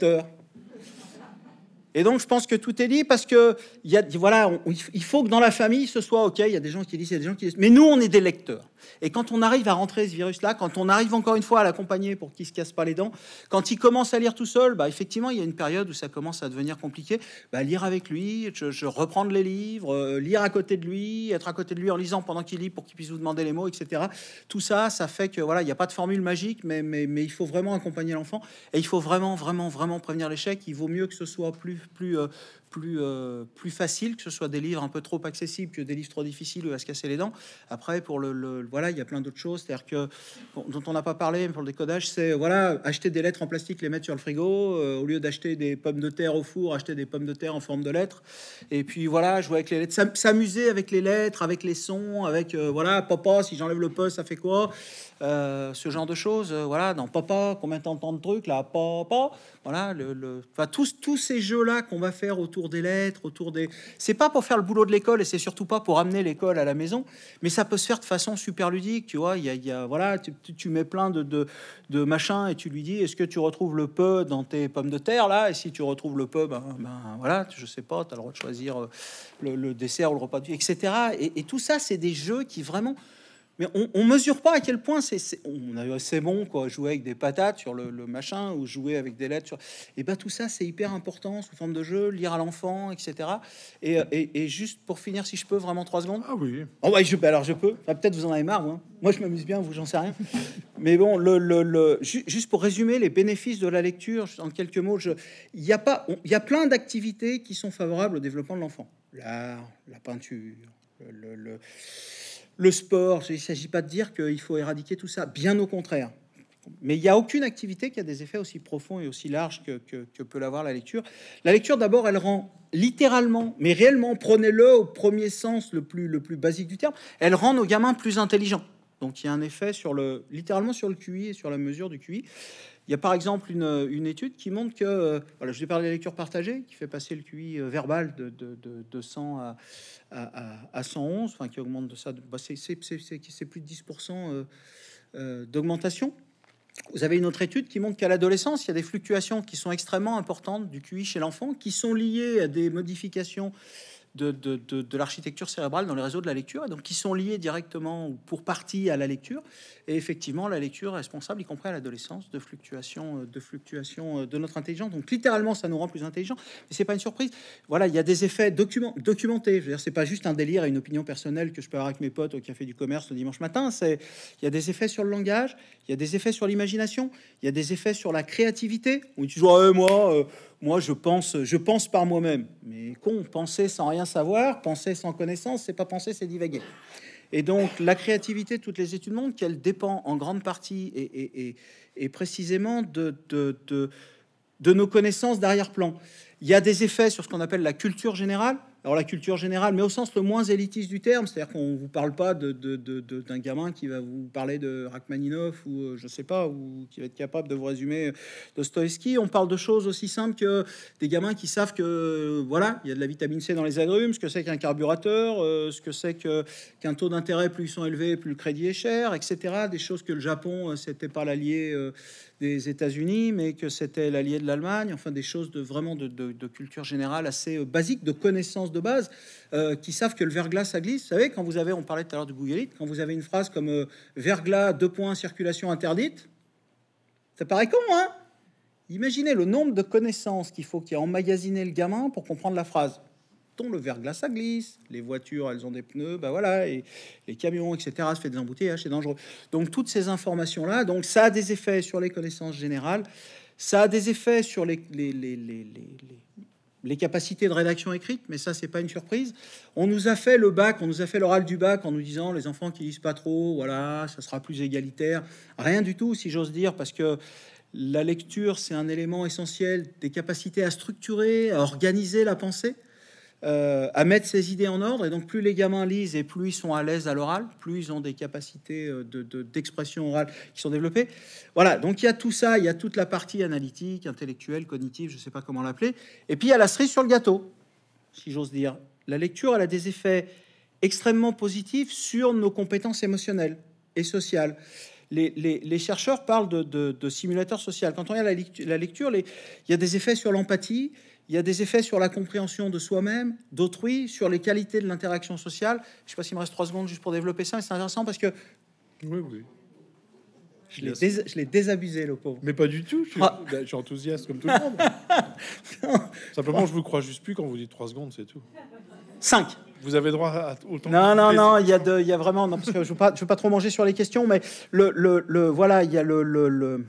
Et donc, je pense que tout est dit parce que il y a, voilà, on, il faut que dans la famille, ce soit ok. Il y a des gens qui lisent, il y a des gens qui lisent. Mais nous, on est des lecteurs. Et quand on arrive à rentrer ce virus-là, quand on arrive encore une fois à l'accompagner pour qu'il se casse pas les dents, quand il commence à lire tout seul, bah effectivement, il y a une période où ça commence à devenir compliqué. Bah, lire avec lui, je, je reprendre les livres, euh, lire à côté de lui, être à côté de lui en lisant pendant qu'il lit pour qu'il puisse vous demander les mots, et cetera. Tout ça, ça fait que voilà, il n'y a pas de formule magique, mais, mais, mais il faut vraiment accompagner l'enfant et il faut vraiment, vraiment, vraiment prévenir l'échec. Il vaut mieux que ce soit plus, plus euh, plus euh, plus facile, que ce soit des livres un peu trop accessibles que des livres trop difficiles où à se casser les dents. Après, pour le, le voilà, il y a plein d'autres choses, c'est-à-dire que bon, dont on n'a pas parlé pour le décodage, c'est voilà, acheter des lettres en plastique, les mettre sur le frigo euh, au lieu d'acheter des pommes de terre au four, acheter des pommes de terre en forme de lettres. Et puis voilà, jouer avec les lettres, s'amuser avec les lettres, avec les sons, avec euh, voilà, papa, si j'enlève le peu, ça fait quoi? Euh, ce genre de choses, euh, voilà, dans papa, combien t'entends de trucs là, papa, voilà, le, le... Enfin, tous, tous ces jeux-là qu'on va faire autour des lettres, autour des... C'est pas pour faire le boulot de l'école et c'est surtout pas pour amener l'école à la maison, mais ça peut se faire de façon super ludique, tu vois, il y a, il y a voilà, tu, tu mets plein de, de, de machins et tu lui dis, est-ce que tu retrouves le peu dans tes pommes de terre là? Et si tu retrouves le peu, ben, ben voilà, je sais pas, tu as le droit de choisir le, le dessert ou le repas de vie, et cetera. Et, et tout ça, c'est des jeux qui vraiment... Mais on, on mesure pas à quel point c'est, c'est on a c'est bon quoi, jouer avec des patates sur le, le machin ou jouer avec des lettres sur, et ben tout ça c'est hyper important sous forme de jeu, lire à l'enfant, et cetera. Et, et, et juste pour finir, si je peux vraiment trois secondes. Ah oui. Oh ouais, je, alors je peux. Enfin, peut-être vous en avez marre. Hein. Moi je m'amuse bien, vous j'en sais rien. Mais bon, le, le, le juste pour résumer les bénéfices de la lecture en quelques mots, je, il y a pas, il y a plein d'activités qui sont favorables au développement de l'enfant. L'art, la peinture, le, le, le Le sport, il ne s'agit pas de dire qu'il faut éradiquer tout ça, bien au contraire. Mais il n'y a aucune activité qui a des effets aussi profonds et aussi larges que, que, que peut l'avoir la lecture. La lecture, d'abord, elle rend littéralement, mais réellement, prenez-le au premier sens le plus, le plus basique du terme, elle rend nos gamins plus intelligents. Donc il y a un effet sur le, littéralement sur le Q I et sur la mesure du Q I. Il y a par exemple une, une étude qui montre que, euh, voilà, je vais parler de la lecture partagée, qui fait passer le Q I euh, verbal de, de, de, de cent à, à, à cent onze, enfin qui augmente de ça, bah, c'est, c'est, c'est, c'est plus de dix pour cent euh, euh, d'augmentation. Vous avez une autre étude qui montre qu'à l'adolescence, il y a des fluctuations qui sont extrêmement importantes du Q I chez l'enfant, qui sont liées à des modifications de, de, de, de l'architecture cérébrale dans les réseaux de la lecture, et donc qui sont liés directement ou pour partie à la lecture. Et effectivement, la lecture est responsable, y compris à l'adolescence, de fluctuations, de fluctuations de notre intelligence. Donc littéralement, ça nous rend plus intelligents. Mais c'est pas une surprise. Voilà, il y a des effets document, documentés. Je veux dire, c'est pas juste un délire et une opinion personnelle que je peux avoir avec mes potes au café du commerce le dimanche matin. C'est, il y a des effets sur le langage, il y a des effets sur l'imagination, il y a des effets sur la créativité. Où tu dis, ouais, moi. Euh, Moi, je pense, je pense par moi-même. Mais con, penser sans rien savoir, penser sans connaissance, c'est pas penser, c'est divaguer. Et donc, la créativité, toutes les études montrent qu'elle dépend en grande partie et, et, et, et précisément de, de, de, de nos connaissances d'arrière-plan. Il y a des effets sur ce qu'on appelle la culture générale. Alors la culture générale, mais au sens le moins élitiste du terme, c'est-à-dire qu'on vous parle pas de, de, de, de, d'un gamin qui va vous parler de Rachmaninoff ou euh, je sais pas, ou qui va être capable de vous résumer Dostoïevski. On parle de choses aussi simples que des gamins qui savent que voilà, il y a de la vitamine C dans les agrumes, ce que c'est qu'un carburateur, euh, ce que c'est que qu'un taux d'intérêt plus ils sont élevés, plus le crédit est cher, et cetera. Des choses que le Japon, euh, c'était pas l'allié euh, des États-Unis, mais que c'était l'allié de l'Allemagne. Enfin, des choses de vraiment de, de, de culture générale assez euh, basique, de connaissances de base, euh, qui savent que le verglas ça glisse. Vous savez, quand vous avez, on parlait tout à l'heure du Google It, quand vous avez une phrase comme euh, verglas deux points circulation interdite, ça paraît con, hein? Imaginez le nombre de connaissances qu'il faut qu'il y ait emmagasiné le gamin pour comprendre la phrase. Le verglas ça glisse, les voitures elles ont des pneus, bah voilà, et les camions, et cetera, se fait des embouteillages, c'est dangereux. Donc toutes ces informations là, donc ça a des effets sur les connaissances générales, ça a des effets sur les les, les, les, les, les capacités de rédaction écrite, mais ça c'est pas une surprise. On nous a fait le bac, on nous a fait l'oral du bac en nous disant les enfants qui lisent pas trop, voilà, ça sera plus égalitaire. Rien du tout, si j'ose dire, parce que la lecture c'est un élément essentiel des capacités à structurer, à organiser la pensée. Euh, à mettre ses idées en ordre, et donc plus les gamins lisent et plus ils sont à l'aise à l'oral, plus ils ont des capacités de, de, d'expression orale qui sont développées. Voilà, donc il y a tout ça, il y a toute la partie analytique, intellectuelle, cognitive, je sais pas comment l'appeler, et puis il y a la cerise sur le gâteau, si j'ose dire. La lecture, elle a des effets extrêmement positifs sur nos compétences émotionnelles et sociales. Les, les, les chercheurs parlent de, de, de simulateurs sociaux. Quand on regarde la lecture, la lecture les, il y a des effets sur l'empathie, il y a des effets sur la compréhension de soi-même, d'autrui, sur les qualités de l'interaction sociale. Je ne sais pas s'il me reste trois secondes juste pour développer ça, mais c'est intéressant parce que... Oui, oui. Je l'ai, dés... je l'ai désabusé, le pauvre. Mais pas du tout, je suis, ah. ben, je suis enthousiaste comme tout le monde. Simplement, je vous crois juste plus quand vous dites trois secondes, c'est tout. cinq. Vous avez droit à autant. Non, non, non, il y a de, il y a vraiment... Non, parce que je ne veux pas, je veux pas trop manger sur les questions, mais le, le, le voilà, il y a le... le, le...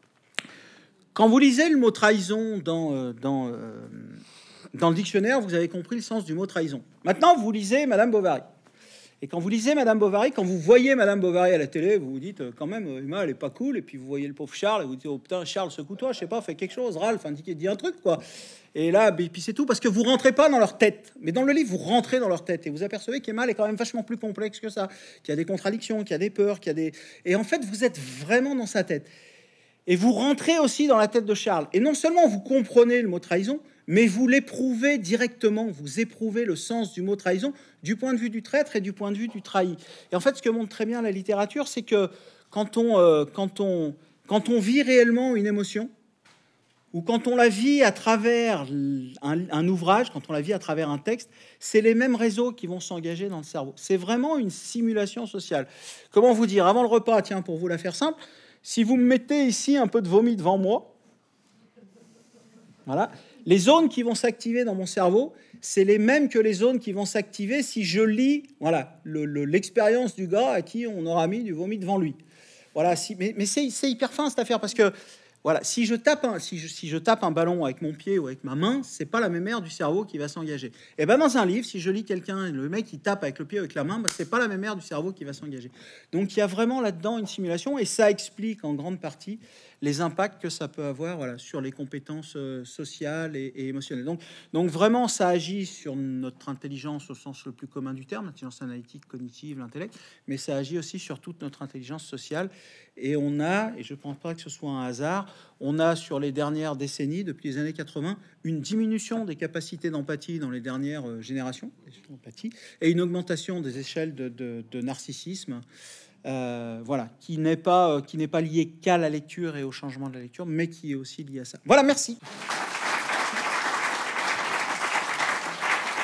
Quand vous lisez le mot trahison dans, euh, dans, euh, dans le dictionnaire, vous avez compris le sens du mot trahison. Maintenant, vous lisez Madame Bovary. Et quand vous lisez Madame Bovary, quand vous voyez Madame Bovary à la télé, vous vous dites euh, quand même, Emma, elle est pas cool. Et puis vous voyez le pauvre Charles, et vous dites, oh putain, Charles, secoue-toi, je sais pas, fais quelque chose, Ralph, indiquez, dis un truc, quoi. Et là, et puis c'est tout, parce que vous rentrez pas dans leur tête. Mais dans le livre, vous rentrez dans leur tête. Et vous apercevez qu'Emma est quand même vachement plus complexe que ça, qu'il y a des contradictions, qu'il y a des peurs, qu'il y a des... Et en fait, vous êtes vraiment dans sa tête. Et vous rentrez aussi dans la tête de Charles. Et non seulement vous comprenez le mot trahison, mais vous l'éprouvez directement. Vous éprouvez le sens du mot trahison du point de vue du traître et du point de vue du trahi. Et en fait, ce que montre très bien la littérature, c'est que quand on, euh, quand on, quand on vit réellement une émotion, ou quand on la vit à travers un, un ouvrage, quand on la vit à travers un texte, c'est les mêmes réseaux qui vont s'engager dans le cerveau. C'est vraiment une simulation sociale. Comment vous dire, avant le repas, tiens, pour vous la faire simple, si vous me mettez ici un peu de vomi devant moi, voilà, les zones qui vont s'activer dans mon cerveau, c'est les mêmes que les zones qui vont s'activer si je lis, voilà, le, le, l'expérience du gars à qui on aura mis du vomi devant lui. Voilà, si, mais, mais c'est, c'est hyper fin cette affaire parce que voilà, si je tape un, si je, si je tape un ballon avec mon pied ou avec ma main, c'est pas la même aire du cerveau qui va s'engager. Et ben dans un livre, si je lis quelqu'un, le mec qui tape avec le pied ou avec la main, ben, c'est pas la même aire du cerveau qui va s'engager. Donc il y a vraiment là-dedans une simulation et ça explique en grande partie les impacts que ça peut avoir, voilà, sur les compétences euh, sociales et, et émotionnelles. Donc, donc vraiment, ça agit sur notre intelligence au sens le plus commun du terme, l'intelligence analytique, cognitive, l'intellect, mais ça agit aussi sur toute notre intelligence sociale. Et on a, et je ne pense pas que ce soit un hasard, on a sur les dernières décennies, depuis les années quatre-vingts, une diminution des capacités d'empathie dans les dernières euh, générations, d'empathie, et une augmentation des échelles de, de, de narcissisme. Euh, voilà, qui n'est pas, euh, qui n'est pas lié qu'à la lecture et au changement de la lecture, mais qui est aussi lié à ça. Voilà, merci.